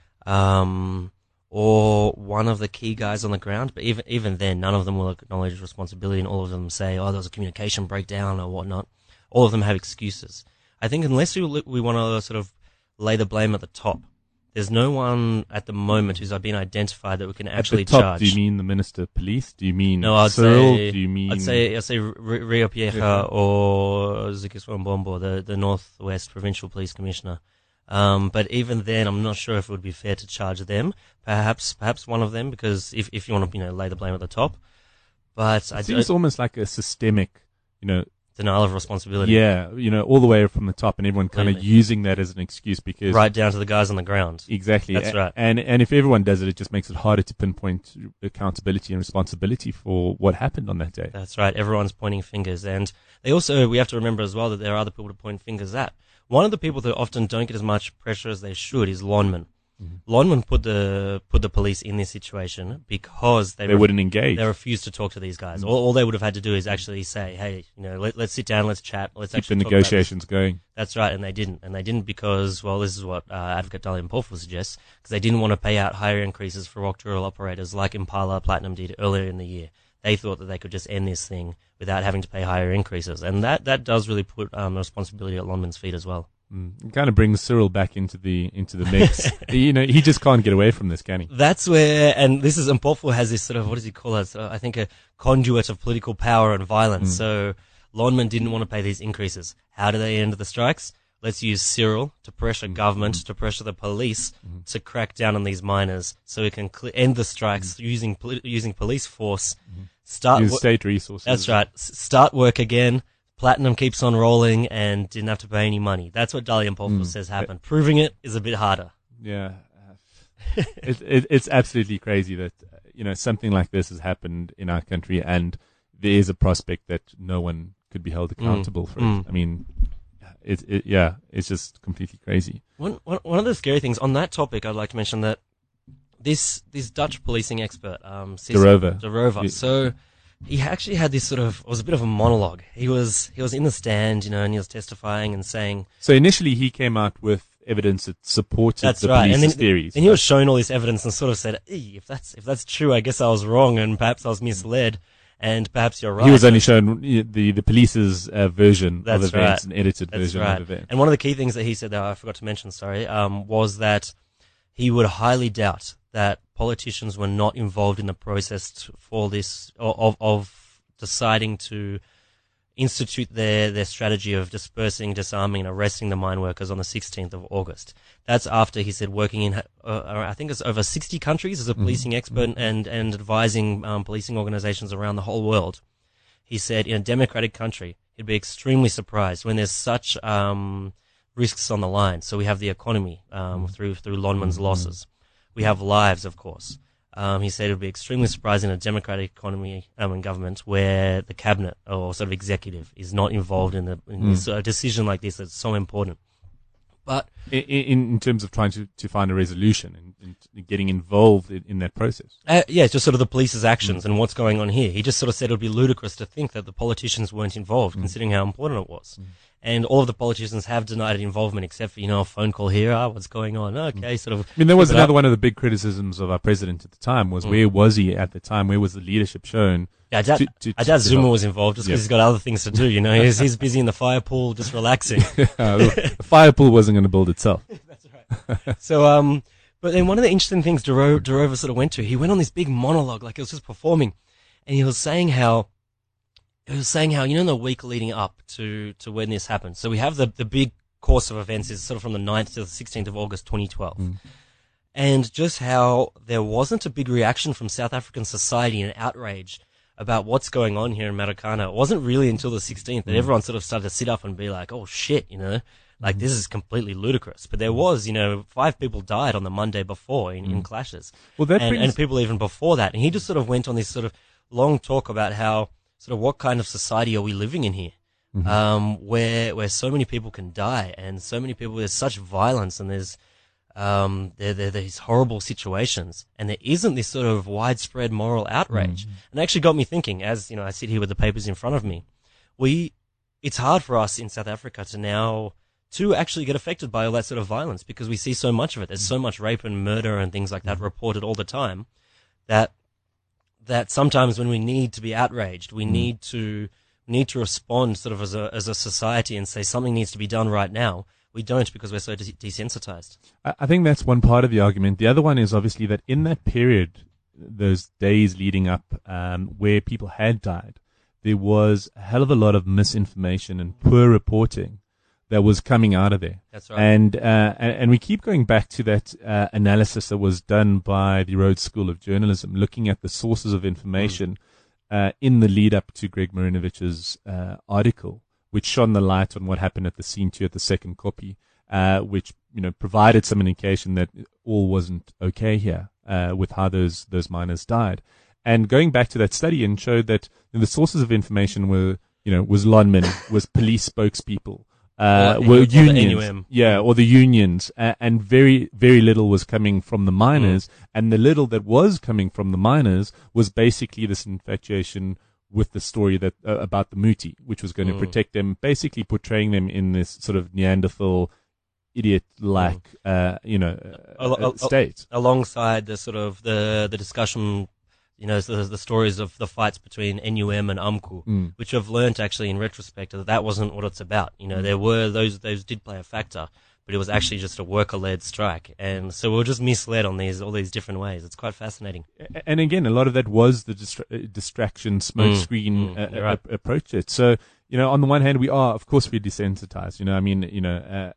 Speaker 3: um, or one of the key guys on the ground, but even even then, none of them will acknowledge responsibility, and all of them say, "Oh, there was a communication breakdown" or whatnot. All of them have excuses. I think unless we we want to sort of lay the blame at the top, there's no one at the moment who's been identified that we can actually
Speaker 2: at the top,
Speaker 3: charge.
Speaker 2: Do you mean the Minister of Police? Do you mean
Speaker 3: no, I'd
Speaker 2: Cyril?
Speaker 3: Say,
Speaker 2: do you mean
Speaker 3: I'd say I'd say Rio Pieja yeah. or Zikiswa Mbombo, the the Northwest Provincial Police Commissioner. Um, but even then, I'm not sure if it would be fair to charge them. Perhaps perhaps one of them, because if if you want to you know lay the blame at the top, but
Speaker 2: it
Speaker 3: I
Speaker 2: seems almost like a systemic, you know.
Speaker 3: denial of responsibility.
Speaker 2: Yeah, you know, all the way from the top, and everyone kind of using that as an excuse because
Speaker 3: right down to the guys on the ground.
Speaker 2: Exactly,
Speaker 3: that's
Speaker 2: a-
Speaker 3: right.
Speaker 2: And and if everyone does it, it just makes it harder to pinpoint accountability and responsibility for what happened on that day.
Speaker 3: That's right. Everyone's pointing fingers, and they also we have to remember as well that there are other people to point fingers at. One of the people that often don't get as much pressure as they should is Lonmin. Mm-hmm. Lonmin put the put the police in this situation because they
Speaker 2: they
Speaker 3: ref-
Speaker 2: wouldn't engage.
Speaker 3: They refused to talk to these guys.
Speaker 2: Mm-hmm.
Speaker 3: All, all they would have had to do is actually say, "Hey, you know, let, let's sit down, let's chat, let's
Speaker 2: keep
Speaker 3: actually
Speaker 2: the
Speaker 3: talk
Speaker 2: negotiations
Speaker 3: about
Speaker 2: going."
Speaker 3: That's right, and they didn't, and they didn't because, well, this is what uh, Advocate Dalian Porful suggests, because they didn't want to pay out higher increases for rock drill operators like Impala Platinum did earlier in the year. They thought that they could just end this thing without having to pay higher increases, and that that does really put um, responsibility at Lonmin's feet as well.
Speaker 2: Mm. It kind of brings Cyril back into the into the mix. You know, he just can't get away from this, can he?
Speaker 3: That's where, and this is, Porful has this sort of, what does he call it? So I think a conduit of political power and violence. Mm. So Lonmin didn't want to pay these increases. How do they end the strikes? Let's use Cyril to pressure mm. government, mm. to pressure the police mm. to crack down on these miners so we can cl- end the strikes mm. using poli- using police force. Mm. Start
Speaker 2: use
Speaker 3: wo-
Speaker 2: state resources.
Speaker 3: That's right. S- start work again. Platinum keeps on rolling and didn't have to pay any money. That's what Dalian Porful mm. says happened. Proving it is a bit harder.
Speaker 2: Yeah. it, it, it's absolutely crazy that, you know, something like this has happened in our country, and there is a prospect that no one could be held accountable mm. for
Speaker 3: mm.
Speaker 2: it. I mean, it, it, yeah, it's just completely crazy.
Speaker 3: One, one, one of the scary things on that topic, I'd like to mention that this, this Dutch policing expert, um,
Speaker 2: De Rover.
Speaker 3: De Rover.
Speaker 2: Yeah.
Speaker 3: So, he actually had this sort of, it was a bit of a monologue. He was, he was in the stand, you know, and he was testifying and saying.
Speaker 2: So initially he came out with evidence that supported
Speaker 3: that's
Speaker 2: the
Speaker 3: right.
Speaker 2: police's
Speaker 3: and then,
Speaker 2: theories.
Speaker 3: And he was showing all this evidence and sort of said, if that's, if that's true, I guess I was wrong and perhaps I was misled and perhaps you're right.
Speaker 2: He was only shown the, the police's uh, version
Speaker 3: that's
Speaker 2: of events,
Speaker 3: right.
Speaker 2: an edited
Speaker 3: that's
Speaker 2: version
Speaker 3: right.
Speaker 2: of events.
Speaker 3: And one of the key things that he said that I forgot to mention, sorry, um, was that he would highly doubt that politicians were not involved in the process for this, of, of, deciding to institute their, their strategy of dispersing, disarming, and arresting the mine workers on the sixteenth of August. That's after, he said, working in, uh, I think it's over sixty countries as a policing mm-hmm. expert and, and advising um, policing organizations around the whole world. He said, in a democratic country, he'd be extremely surprised when there's such um, risks on the line. So we have the economy um, through through Lonman's mm-hmm. losses. We have lives, of course. Um, he said it would be extremely surprising in a democratic economy um, and government where the cabinet or sort of executive is not involved in, the, in mm. this, a decision like this that's so important. But
Speaker 2: in, in, in terms of trying to, to find a resolution and, and getting involved in, in that process.
Speaker 3: Uh, yeah, just sort of the police's actions mm. and what's going on here. He just sort of said it would be ludicrous to think that the politicians weren't involved, mm. considering how important it was. Mm. And all of the politicians have denied involvement except for, you know, a phone call here. Ah, what's going on? Okay, sort of.
Speaker 2: I mean, there was another one of the big criticisms of our president at the time was mm. where was he at the time? Where was the leadership shown?
Speaker 3: Yeah, I doubt, to, to, I doubt to Zuma was involved just because yeah. he's got other things to do, you know. He's, he's busy in the fire pool just relaxing.
Speaker 2: The fire pool wasn't going to build itself.
Speaker 3: That's right. So, um, but then one of the interesting things Durova, Durova sort of went to, he went on this big monologue, like he was just performing, and he was saying how, He was saying how, you know, in the week leading up to, to when this happened. So we have the, the big course of events is sort of from the ninth to the sixteenth of August, twenty twelve. Mm. And just how there wasn't a big reaction from South African society and outrage about what's going on here in Marikana. It wasn't really until the sixteenth that mm. everyone sort of started to sit up and be like, oh shit, you know, like mm. this is completely ludicrous. But there was, you know, five people died on the Monday before in, mm. in clashes. Well, that and, brings... and people even before that. And he just sort of went on this sort of long talk about how, sort of what kind of society are we living in here, mm-hmm. um, where where so many people can die and so many people, there's such violence and there's um, there, there these horrible situations and there isn't this sort of widespread moral outrage. Mm-hmm. And it actually got me thinking, as you know, I sit here with the papers in front of me. We, it's hard for us in South Africa to now to actually get affected by all that sort of violence because we see so much of it. There's mm-hmm. so much rape and murder and things like that mm-hmm. reported all the time that. that sometimes when we need to be outraged, we mm. need to need to respond sort of as a as a society and say something needs to be done right now. We don't because we're so de- desensitized.
Speaker 2: I think that's one part of the argument. The other one is obviously that in that period, those days leading up, um, where people had died, there was a hell of a lot of misinformation and poor reporting that was coming out of there.
Speaker 3: That's right.
Speaker 2: And, uh, and, and we keep going back to that, uh, analysis that was done by the Rhodes School of Journalism, looking at the sources of information, mm. uh, in the lead up to Greg Marinovich's, uh, article, which shone the light on what happened at the scene two at the second copy, uh, which, you know, provided some indication that all wasn't okay here, uh, with how those, those miners died. And going back to that study and showed that you know, the sources of information were, you know, was Lonman, was police spokespeople, Uh,
Speaker 3: or,
Speaker 2: were
Speaker 3: or
Speaker 2: unions, yeah, or the unions, uh, and very, very little was coming from the miners, mm. and the little that was coming from the miners was basically this infatuation with the story that uh, about the Muti, which was going mm. to protect them, basically portraying them in this sort of Neanderthal, idiot-like, mm. uh, you know, uh,
Speaker 3: al- al-
Speaker 2: state.
Speaker 3: Alongside the sort of the the discussion. You know, the, the stories of the fights between N U M and AMCU, mm. which I've learnt actually in retrospect that that wasn't what it's about. You know, mm. there were those, those did play a factor, but it was actually just a worker-led strike. And so we were just misled on these, all these different ways. It's quite fascinating.
Speaker 2: And again, a lot of that was the distra- distraction, smoke mm. screen mm. Uh, right. a- approach to it. So, you know, on the one hand, we are, of course, we're desensitized. You know, I mean, you know, uh,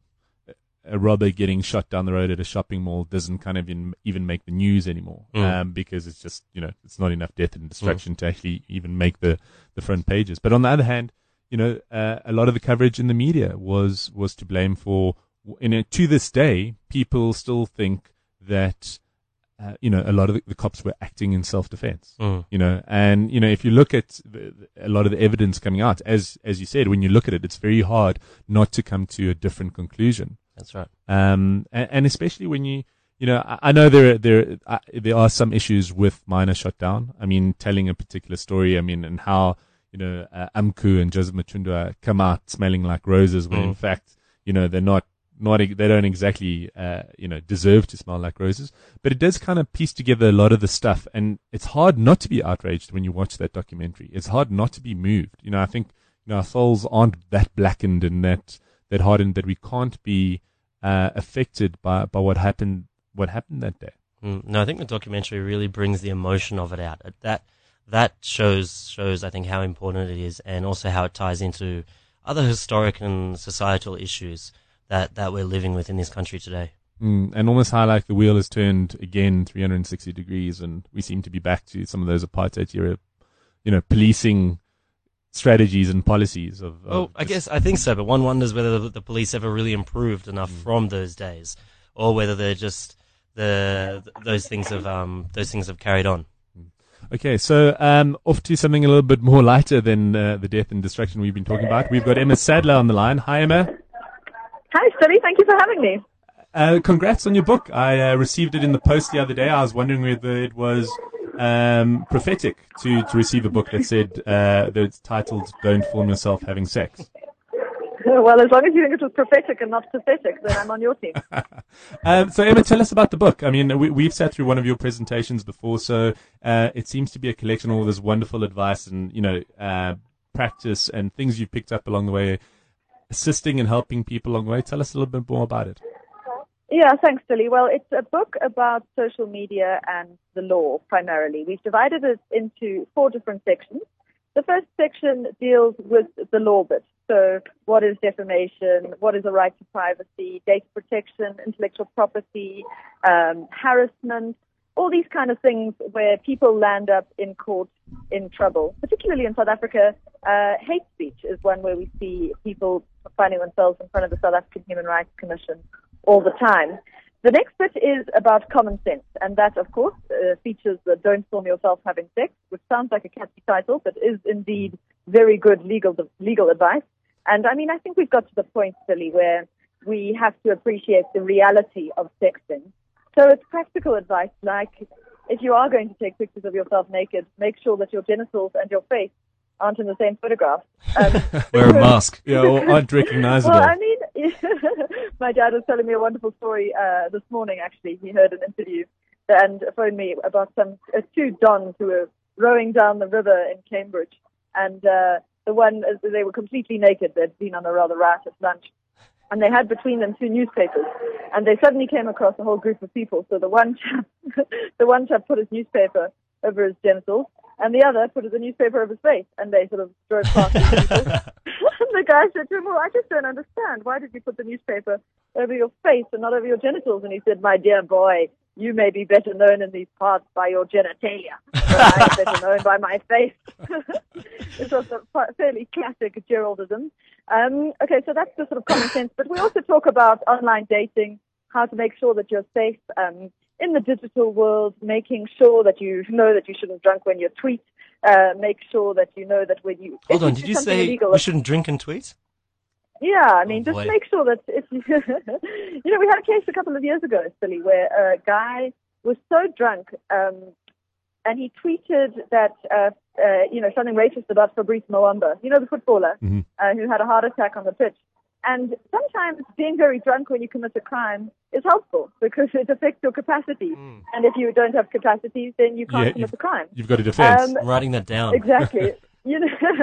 Speaker 2: a robber getting shot down the road at a shopping mall doesn't kind of in, even make the news anymore, mm. um, because it's just, you know, it's not enough death and destruction mm. to actually even make the, the front pages. But on the other hand, you know, uh, a lot of the coverage in the media was, was to blame for, you know, to this day, people still think that, uh, you know, a lot of the, the cops were acting in self-defense, mm. you know, and, you know, if you look at the, a lot of the evidence coming out, as, as you said, when you look at it, it's very hard not to come to a different conclusion.
Speaker 3: That's right.
Speaker 2: Um, and, and especially when you, you know, I, I know there, there, uh, there are some issues with miner shutdown. I mean, telling a particular story. I mean, and how, you know, uh, AMCU and Joseph Machunda come out smelling like roses when mm. in fact, you know, they're not, not, they don't exactly, uh, you know, deserve to smell like roses. But it does kind of piece together a lot of the stuff. And it's hard not to be outraged when you watch that documentary. It's hard not to be moved. You know, I think, you know, our souls aren't that blackened and that, that hardened that we can't be, Uh, affected by, by what happened, what happened that day.
Speaker 3: Mm, no, I think the documentary really brings the emotion of it out. That, that shows shows I think how important it is, and also how it ties into other historic and societal issues that, that we're living with in this country today.
Speaker 2: Mm, and almost how like the wheel has turned again three hundred sixty degrees, and we seem to be back to some of those apartheid era, you know, policing strategies and policies of. of
Speaker 3: oh, I guess I think so, but one wonders whether the, the police ever really improved enough mm. from those days, or whether they're just the those things have um those things have carried on.
Speaker 2: Okay, so um, off to something a little bit more lighter than uh, the death and destruction we've been talking about. We've got Emma Sadler on the line. Hi, Emma.
Speaker 5: Hi, Study. Thank you for having me.
Speaker 2: Uh, congrats on your book. I uh, received it in the post the other day. I was wondering whether it was um, prophetic to, to receive a book that said uh, that it's titled "Don't Film Yourself Having Sex."
Speaker 5: Well, as long as you think it was prophetic and not pathetic, then I'm on your team.
Speaker 2: um, so, Emma, tell us about the book. I mean, we, we've sat through one of your presentations before, so uh, it seems to be a collection of all this wonderful advice and, you know, uh, practice and things you've picked up along the way, assisting and helping people along the way. Tell us a little bit more about it.
Speaker 5: Yeah, thanks, Tilly. Well, it's a book about social media and the law, primarily. We've divided it into four different sections. The first section deals with the law bit. So what is defamation? What is a right to privacy? Data protection, intellectual property, um, harassment, all these kind of things where people land up in court in trouble. Particularly in South Africa, uh, hate speech is one where we see people finding themselves in front of the South African Human Rights Commission all the time. The next bit is about common sense, and that, of course, uh, features the Don't Film Yourself Having Sex, which sounds like a catchy title, but is indeed very good legal legal advice. And, I mean, I think we've got to the point, Billy, where we have to appreciate the reality of sexting. So it's practical advice, like if you are going to take pictures of yourself naked, make sure that your genitals and your face aren't in the same photograph. Um,
Speaker 3: Wear a mask.
Speaker 2: Yeah, or aren't recognizable.
Speaker 5: Well, I mean, my dad was telling me a wonderful story uh, this morning, actually. He heard an interview and phoned me about some uh, two dons who were rowing down the river in Cambridge. And uh, the one, uh, they were completely naked. They'd been on a rather riotous lunch. And they had between them two newspapers. And they suddenly came across a whole group of people. So the one chap, the one chap put his newspaper over his genitals, and the other put the newspaper over his face, and they sort of drove past these people. And the guy said to him, well, I just don't understand. Why did you put the newspaper over your face and not over your genitals? And he said, my dear boy, you may be better known in these parts by your genitalia, but I am better known by my face. It was a fairly classic Geraldism. Um, okay, so that's the sort of common sense. But we also talk about online dating, how to make sure that you're safe um, in the digital world, making sure that you know that you shouldn't drink when you tweet, uh, make sure that you know that when you...
Speaker 3: Hold on, did you say illegal, we shouldn't drink and tweet?
Speaker 5: Yeah, I mean,
Speaker 3: oh,
Speaker 5: just make sure that if you... you know, we had a case a couple of years ago, Silly, where a guy was so drunk um, and he tweeted that, uh, uh, you know, something racist about Fabrice Muamba, you know, the footballer
Speaker 2: mm-hmm.
Speaker 5: uh, who had a heart attack on the pitch. And sometimes being very drunk when you commit a crime is helpful because it affects your capacity. Mm. And if you don't have capacities, then you can't
Speaker 2: yeah,
Speaker 5: commit the crime.
Speaker 2: You've got a defense.
Speaker 5: Um,
Speaker 3: I'm writing that down.
Speaker 5: Exactly. you know,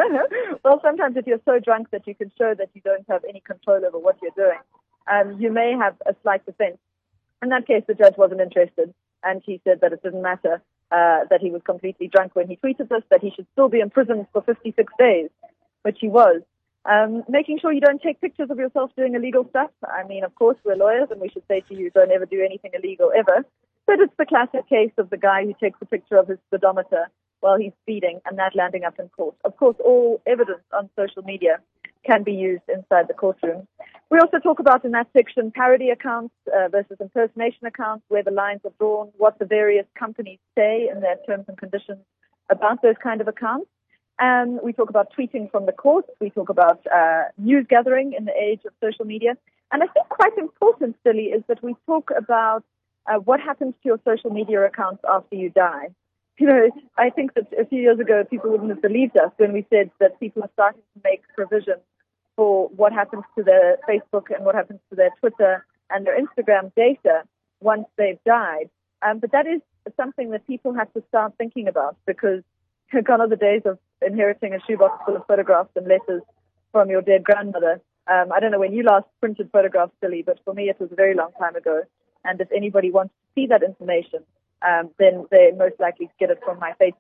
Speaker 5: well, sometimes if you're so drunk that you can show that you don't have any control over what you're doing, um, you may have a slight defense. In that case, the judge wasn't interested, and he said that it didn't matter uh, that he was completely drunk when he tweeted this, that he should still be imprisoned for fifty-six days, which he was. Um, making sure you don't take pictures of yourself doing illegal stuff. I mean, of course, we're lawyers, and we should say to you, don't ever do anything illegal, ever. But it's the classic case of the guy who takes a picture of his speedometer while he's speeding, and that landing up in court. Of course, all evidence on social media can be used inside the courtroom. We also talk about in that section parody accounts uh, versus impersonation accounts, where the lines are drawn, what the various companies say in their terms and conditions about those kind of accounts. And we talk about tweeting from the courts. We talk about uh, news gathering in the age of social media. And I think quite important, Silly, is that we talk about uh, what happens to your social media accounts after you die. You know, I think that a few years ago, people wouldn't have believed us when we said that people are starting to make provision for what happens to their Facebook and what happens to their Twitter and their Instagram data once they've died. Um, but that is something that people have to start thinking about, because gone are the days of inheriting a shoebox full of photographs and letters from your dead grandmother. Um, I don't know when you last printed photographs, Billy, but for me it was a very long time ago. And if anybody wants to see that information, um, then they most likely get it from my Facebook.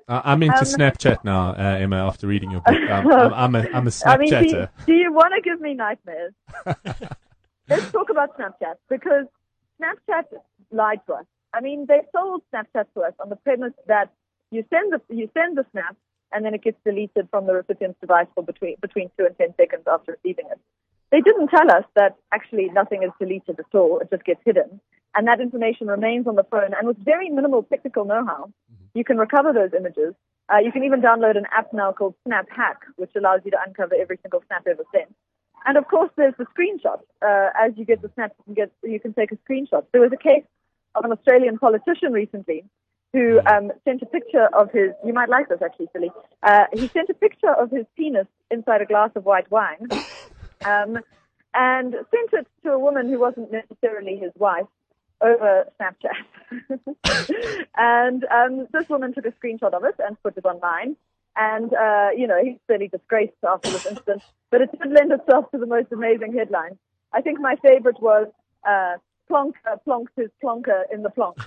Speaker 2: Uh, I'm into
Speaker 5: Um,
Speaker 2: Snapchat now, uh, Emma, after reading your book. I'm, I'm, I'm a, I'm a
Speaker 5: I mean, do you,
Speaker 2: Snapchatter.
Speaker 5: do you want to give me nightmares? Let's talk about Snapchat, because Snapchat lied to us. I mean, they sold Snapchat to us on the premise that you send the you send the snap and then it gets deleted from the recipient's device for between between two and ten seconds after receiving it. They didn't tell us that actually nothing is deleted at all; it just gets hidden, and that information remains on the phone. And with very minimal technical know-how, you can recover those images. Uh, you can even download an app now called Snap Hack, which allows you to uncover every single snap ever sent. And of course, there's the screenshot. Uh, as you get the snap, you can get you can take a screenshot. There was a case of an Australian politician recently who um, sent a picture of his. You might like this, actually, Silly. Uh, he sent a picture of his penis inside a glass of white wine, um, and sent it to a woman who wasn't necessarily his wife over Snapchat. And um, this woman took a screenshot of it and put it online. And, uh, you know, he's fairly disgraced after this incident. But it did lend itself to the most amazing headlines. I think my favorite was, uh, Plonker plonks his plonker in the plonk.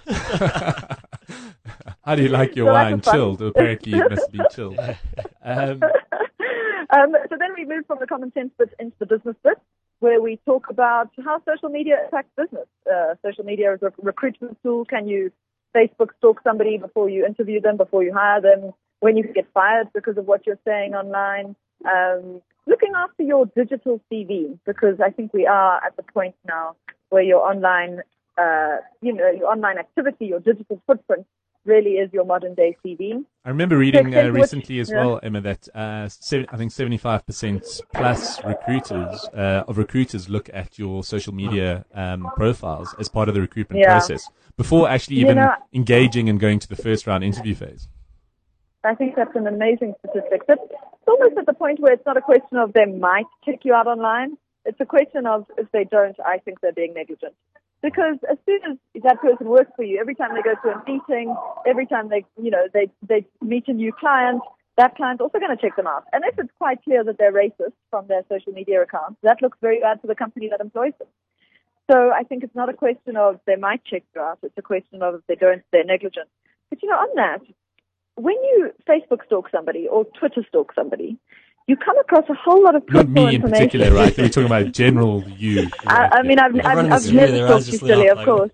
Speaker 2: How do you like your
Speaker 5: So that
Speaker 2: wine?
Speaker 5: was fun.
Speaker 2: Chilled. Apparently it must be chilled. Um,
Speaker 5: um, so then we move from the common sense bit into the business bit, where we talk about how social media impacts business. Uh, social media is a recruitment tool. Can you Facebook stalk somebody before you interview them, before you hire them? When you get fired because of what you're saying online? Um, looking after your digital C V, because I think we are at the point now where your online, uh, you know, your online activity, your digital footprint really is your modern day C V.
Speaker 2: I remember reading uh,
Speaker 5: extent which-
Speaker 2: recently as
Speaker 5: yeah.
Speaker 2: well, Emma, that uh, seven, I think seventy-five percent plus recruiters uh, of recruiters look at your social media um, profiles as part of the recruitment
Speaker 5: Yeah.
Speaker 2: process before actually
Speaker 5: You
Speaker 2: even
Speaker 5: know-
Speaker 2: engaging and going to the first round interview phase.
Speaker 5: I think that's an amazing statistic. But it's almost at the point where it's not a question of they might check you out online. It's a question of if they don't, I think they're being negligent. Because as soon as that person works for you, every time they go to a meeting, every time they, you know, they, they meet a new client, that client's also going to check them out. And if it's quite clear that they're racist from their social media accounts, that looks very bad for the company that employs them. So I think it's not a question of they might check you out. It's a question of if they don't, they're negligent. But, you know, on that, when you Facebook stalk somebody or Twitter stalk somebody, you come across a whole lot of
Speaker 2: Not
Speaker 5: personal
Speaker 2: me in
Speaker 5: information.
Speaker 2: particular, right? We're talking about general you.
Speaker 5: I,
Speaker 2: right?
Speaker 5: I mean, I've,
Speaker 3: Everyone
Speaker 5: I've,
Speaker 3: in
Speaker 5: I've
Speaker 3: this room,
Speaker 5: never
Speaker 3: their eyes
Speaker 5: talked to
Speaker 3: just lit
Speaker 5: silly,
Speaker 3: up,
Speaker 5: of
Speaker 3: like-
Speaker 5: course.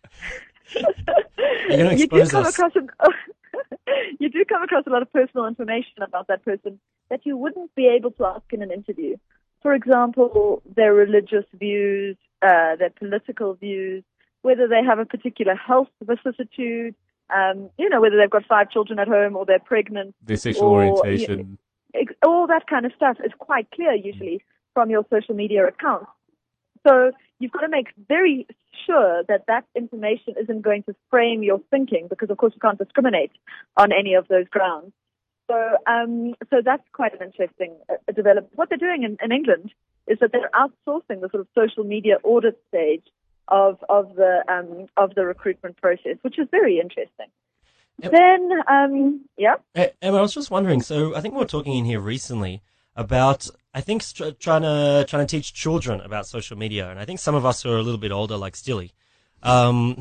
Speaker 3: You're going to
Speaker 5: you do
Speaker 3: expose
Speaker 5: come
Speaker 3: us.
Speaker 5: across an, you do come across a lot of personal information about that person that you wouldn't be able to ask in an interview. For example, their religious views, uh, their political views, whether they have a particular health vicissitude, um, you know, whether they've got five children at home or they're pregnant.
Speaker 2: Their sexual
Speaker 5: or,
Speaker 2: orientation.
Speaker 5: Ex- all that kind of stuff is quite clear usually from your social media accounts. So you've got to make very sure that that information isn't going to frame your thinking, because of course you can't discriminate on any of those grounds. So, um, so that's quite an interesting uh, development. What they're doing in, in England is that they're outsourcing the sort of social media audit stage of of the um, of the recruitment process, which is very interesting.
Speaker 3: Yep.
Speaker 5: Then, um, yeah.
Speaker 3: Eh, Emma, I was just wondering. So I think we were talking in here recently about, I think, st- trying to trying to teach children about social media, and I think some of us who are a little bit older, like Stilly, um,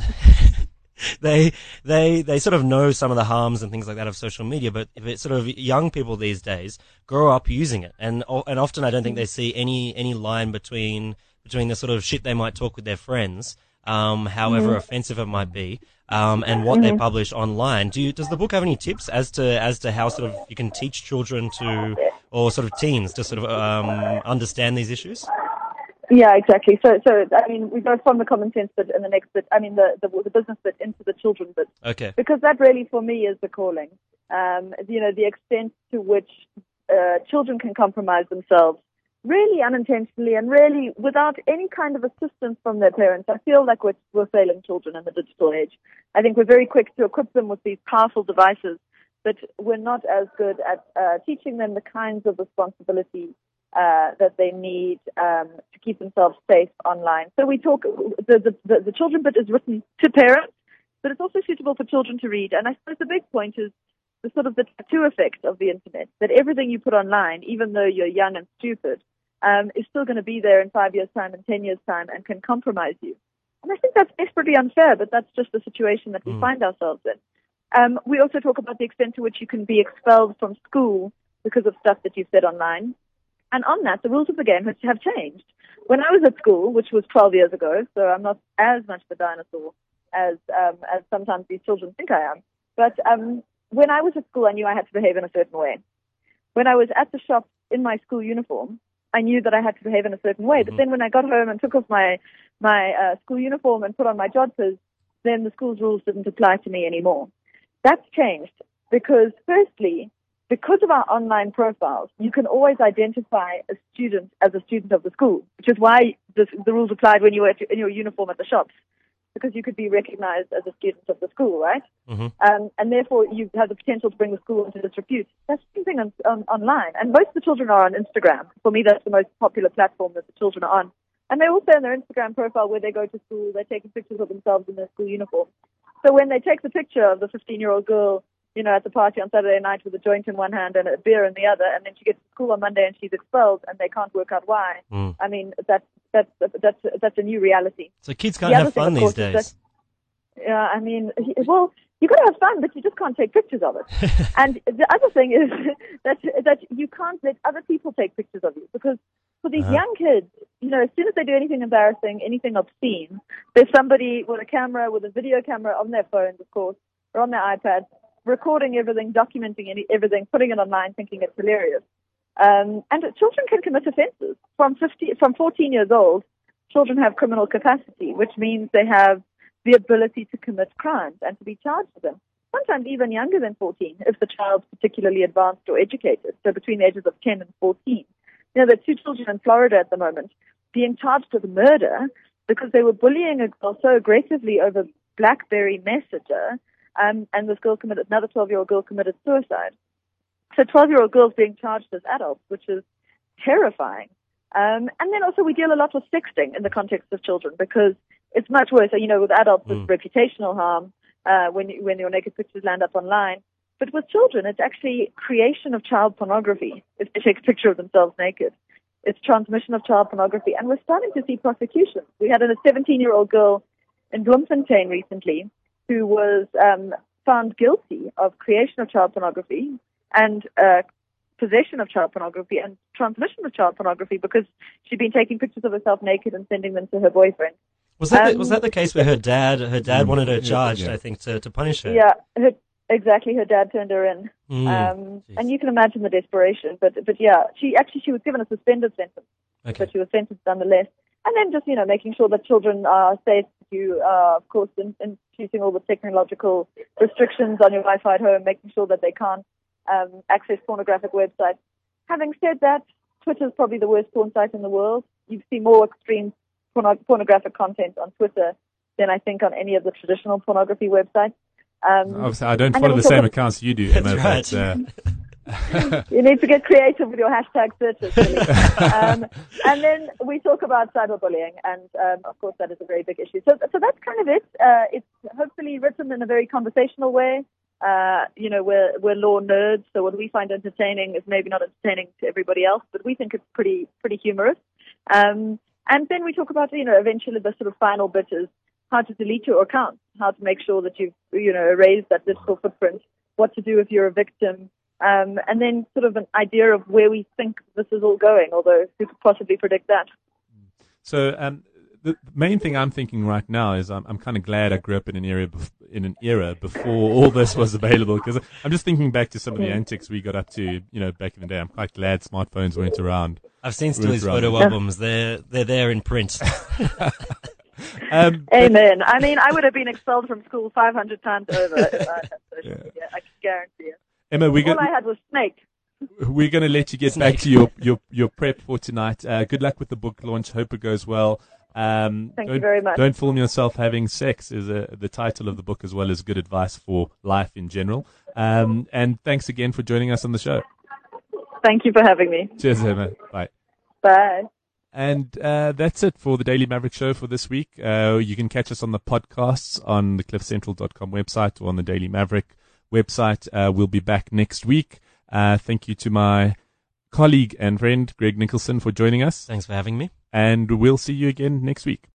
Speaker 3: they they they sort of know some of the harms and things like that of social media. But if it's sort of young people these days grow up using it, and and often I don't think they see any any line between between the sort of shit they might talk with their friends, um, however
Speaker 5: Mm-hmm.
Speaker 3: offensive it might be, um, and what they publish online. Do you, does the book have any tips as to as to how sort of you can teach children to, or sort of teens to sort of um, understand these issues?
Speaker 5: Yeah, exactly. So, so I mean, we go from the common sense bit and the next bit, I mean, the, the, the business bit into the children bit,
Speaker 3: Okay.
Speaker 5: because that really, for me, is the calling. Um, you know, the extent to which uh, children can compromise themselves really unintentionally and really without any kind of assistance from their parents. I feel like we're, we're failing children in the digital age. I think we're very quick to equip them with these powerful devices, but we're not as good at uh, teaching them the kinds of responsibilities uh, that they need um, to keep themselves safe online. So we talk, the, the, the, the children bit is written to parents, but it's also suitable for children to read. And I suppose the big point is the sort of the tattoo effect of the internet, that everything you put online, even though you're young and stupid, um, is still going to be there in five years' time and ten years' time and can compromise you. And I think that's desperately unfair, but that's just the situation that we
Speaker 3: Mm.
Speaker 5: find ourselves in. Um, we also talk about the extent to which you can be expelled from school because of stuff that you've said online. And on that, the rules of the game have, have changed. When I was at school, which was twelve years ago, so I'm not as much of a dinosaur as um, as sometimes these children think I am. But um, when I was at school, I knew I had to behave in a certain way. When I was at the shop in my school uniform, I knew that I had to behave in a certain way. But then when I got home and took off my my uh, school uniform and put on my jodhpurs, then the school's rules didn't apply to me anymore. That's changed because, firstly, because of our online profiles, you can always identify a student as a student of the school, which is why the, the rules applied when you were in your uniform at the shops, because you could be recognized as a student of the school, right?
Speaker 3: Mm-hmm.
Speaker 5: Um, and therefore, you have the potential to bring the school into disrepute. That's the thing on, on, online. And most of the children are on Instagram. For me, that's the most popular platform that the children are on. And they also in their Instagram profile where they go to school, they're taking pictures of themselves in their school uniform. So when they take the picture of the fifteen-year-old girl, you know, at the party on Saturday night with a joint in one hand and a beer in the other, and then she gets to school on Monday and she's expelled and they can't work out why.
Speaker 3: Mm.
Speaker 5: I mean, that's that's that's that's a new reality.
Speaker 3: So kids can't
Speaker 5: The
Speaker 3: have
Speaker 5: other thing,
Speaker 3: fun
Speaker 5: of
Speaker 3: these
Speaker 5: course, is
Speaker 3: days.
Speaker 5: that- Yeah, I mean, he- well, you got to have fun, but you just can't take pictures of it. And the other thing is that that you can't let other people take pictures of you, because for these
Speaker 3: Uh-huh.
Speaker 5: young kids, you know, as soon as they do anything embarrassing, anything obscene, there's somebody with a camera, with a video camera on their phones, of course, or on their iPad, recording everything, documenting any, everything, putting it online, thinking it's hilarious. Um, and children can commit offenses. From fifty, from fourteen years old, children have criminal capacity, which means they have the ability to commit crimes and to be charged with them. Sometimes even younger than fourteen, if the child's particularly advanced or educated, so between the ages of ten and fourteen. You know, there are two children in Florida at the moment being charged with murder because they were bullying a girl so aggressively over BlackBerry Messenger, um, and this girl committed, another twelve-year-old girl committed suicide. So twelve-year-old girls being charged as adults, which is terrifying. Um, and then also we deal a lot with sexting in the context of children because it's much worse. You know, with adults,
Speaker 3: Mm.
Speaker 5: it's reputational harm uh, when you, when your naked pictures land up online. But with children, it's actually creation of child pornography if they take a picture of themselves naked. It's transmission of child pornography. And we're starting to see prosecutions. We had a seventeen-year-old girl in Bloemfontein recently who was um, found guilty of creation of child pornography and uh, possession of child pornography and transmission of child pornography because she'd been taking pictures of herself naked and sending them to her boyfriend.
Speaker 3: Was that the,
Speaker 5: Um,
Speaker 3: was that the case where her dad her dad wanted her charged?
Speaker 2: yeah.
Speaker 3: I think to, to punish her.
Speaker 5: Yeah, her, exactly. Her dad turned her in.
Speaker 3: Mm,
Speaker 5: Um,
Speaker 3: jeez.
Speaker 5: and you can imagine the desperation. But but yeah, she actually she was given a suspended sentence,
Speaker 3: Okay.
Speaker 5: but she was sentenced nonetheless. And then just you know making sure that children are safe. You are of course in, introducing all the technological restrictions on your Wi-Fi at home, making sure that they can't um, access pornographic websites. Having said that, Twitter is probably the worst porn site in the world. You see more extreme porno- pornographic content on Twitter than I think on any of the traditional pornography websites. Um,
Speaker 2: Obviously, I don't
Speaker 5: and
Speaker 2: follow
Speaker 5: then
Speaker 2: the
Speaker 5: we
Speaker 2: same
Speaker 5: talk
Speaker 2: accounts you do, Emma,
Speaker 3: That's
Speaker 2: but uh,
Speaker 5: You need to get creative with your hashtag searches. Really. um, and then we talk about cyberbullying, and um, of course that is a very big issue. So, so that's kind of it. Uh, it's hopefully written in a very conversational way. Uh, you know, we're we're law nerds, so what we find entertaining is maybe not entertaining to everybody else, but we think it's pretty pretty humorous. Um, and then we talk about, you know, eventually the sort of final bit is how to delete your account, how to make sure that you've, you know, erased that digital footprint, what to do if you're a victim, um, and then sort of an idea of where we think this is all going, although who could possibly predict that?
Speaker 2: So um, the main thing I'm thinking right now is I'm, I'm kind of glad I grew up in an era bef- in an era before all this was available, because I'm just thinking back to some of the antics we got up to, you know, back in the day. I'm quite glad smartphones weren't around.
Speaker 3: I've seen
Speaker 2: Ruth
Speaker 3: Stewie's
Speaker 2: Ryan.
Speaker 3: photo albums. They're they're there in print.
Speaker 2: Um, but-
Speaker 5: Amen. I mean, I would have been expelled from school five hundred times over if I had social
Speaker 2: Yeah.
Speaker 5: media. I can guarantee you.
Speaker 2: Emma, we're
Speaker 5: All
Speaker 2: going
Speaker 5: I had was Snake.
Speaker 2: we're going to let you get back to your, your, your prep for tonight. Uh, good luck with the book launch. Hope it goes well. Um,
Speaker 5: Thank you
Speaker 2: don't-
Speaker 5: very much.
Speaker 2: Don't film yourself having sex is a, the title of the book, as well as good advice for life in general. Um, and thanks again for joining us on the show.
Speaker 5: Thank you for having me.
Speaker 2: Cheers, Emma. Bye.
Speaker 5: Bye.
Speaker 2: And uh, that's it for the Daily Maverick Show for this week. Uh, you can catch us on the podcasts on the cliff central dot com website or on the Daily Maverick website. Uh, we'll be back next week. Uh, thank you to my colleague and friend, Greg Nicholson, for joining us.
Speaker 3: Thanks for having me.
Speaker 2: And we'll see you again next week.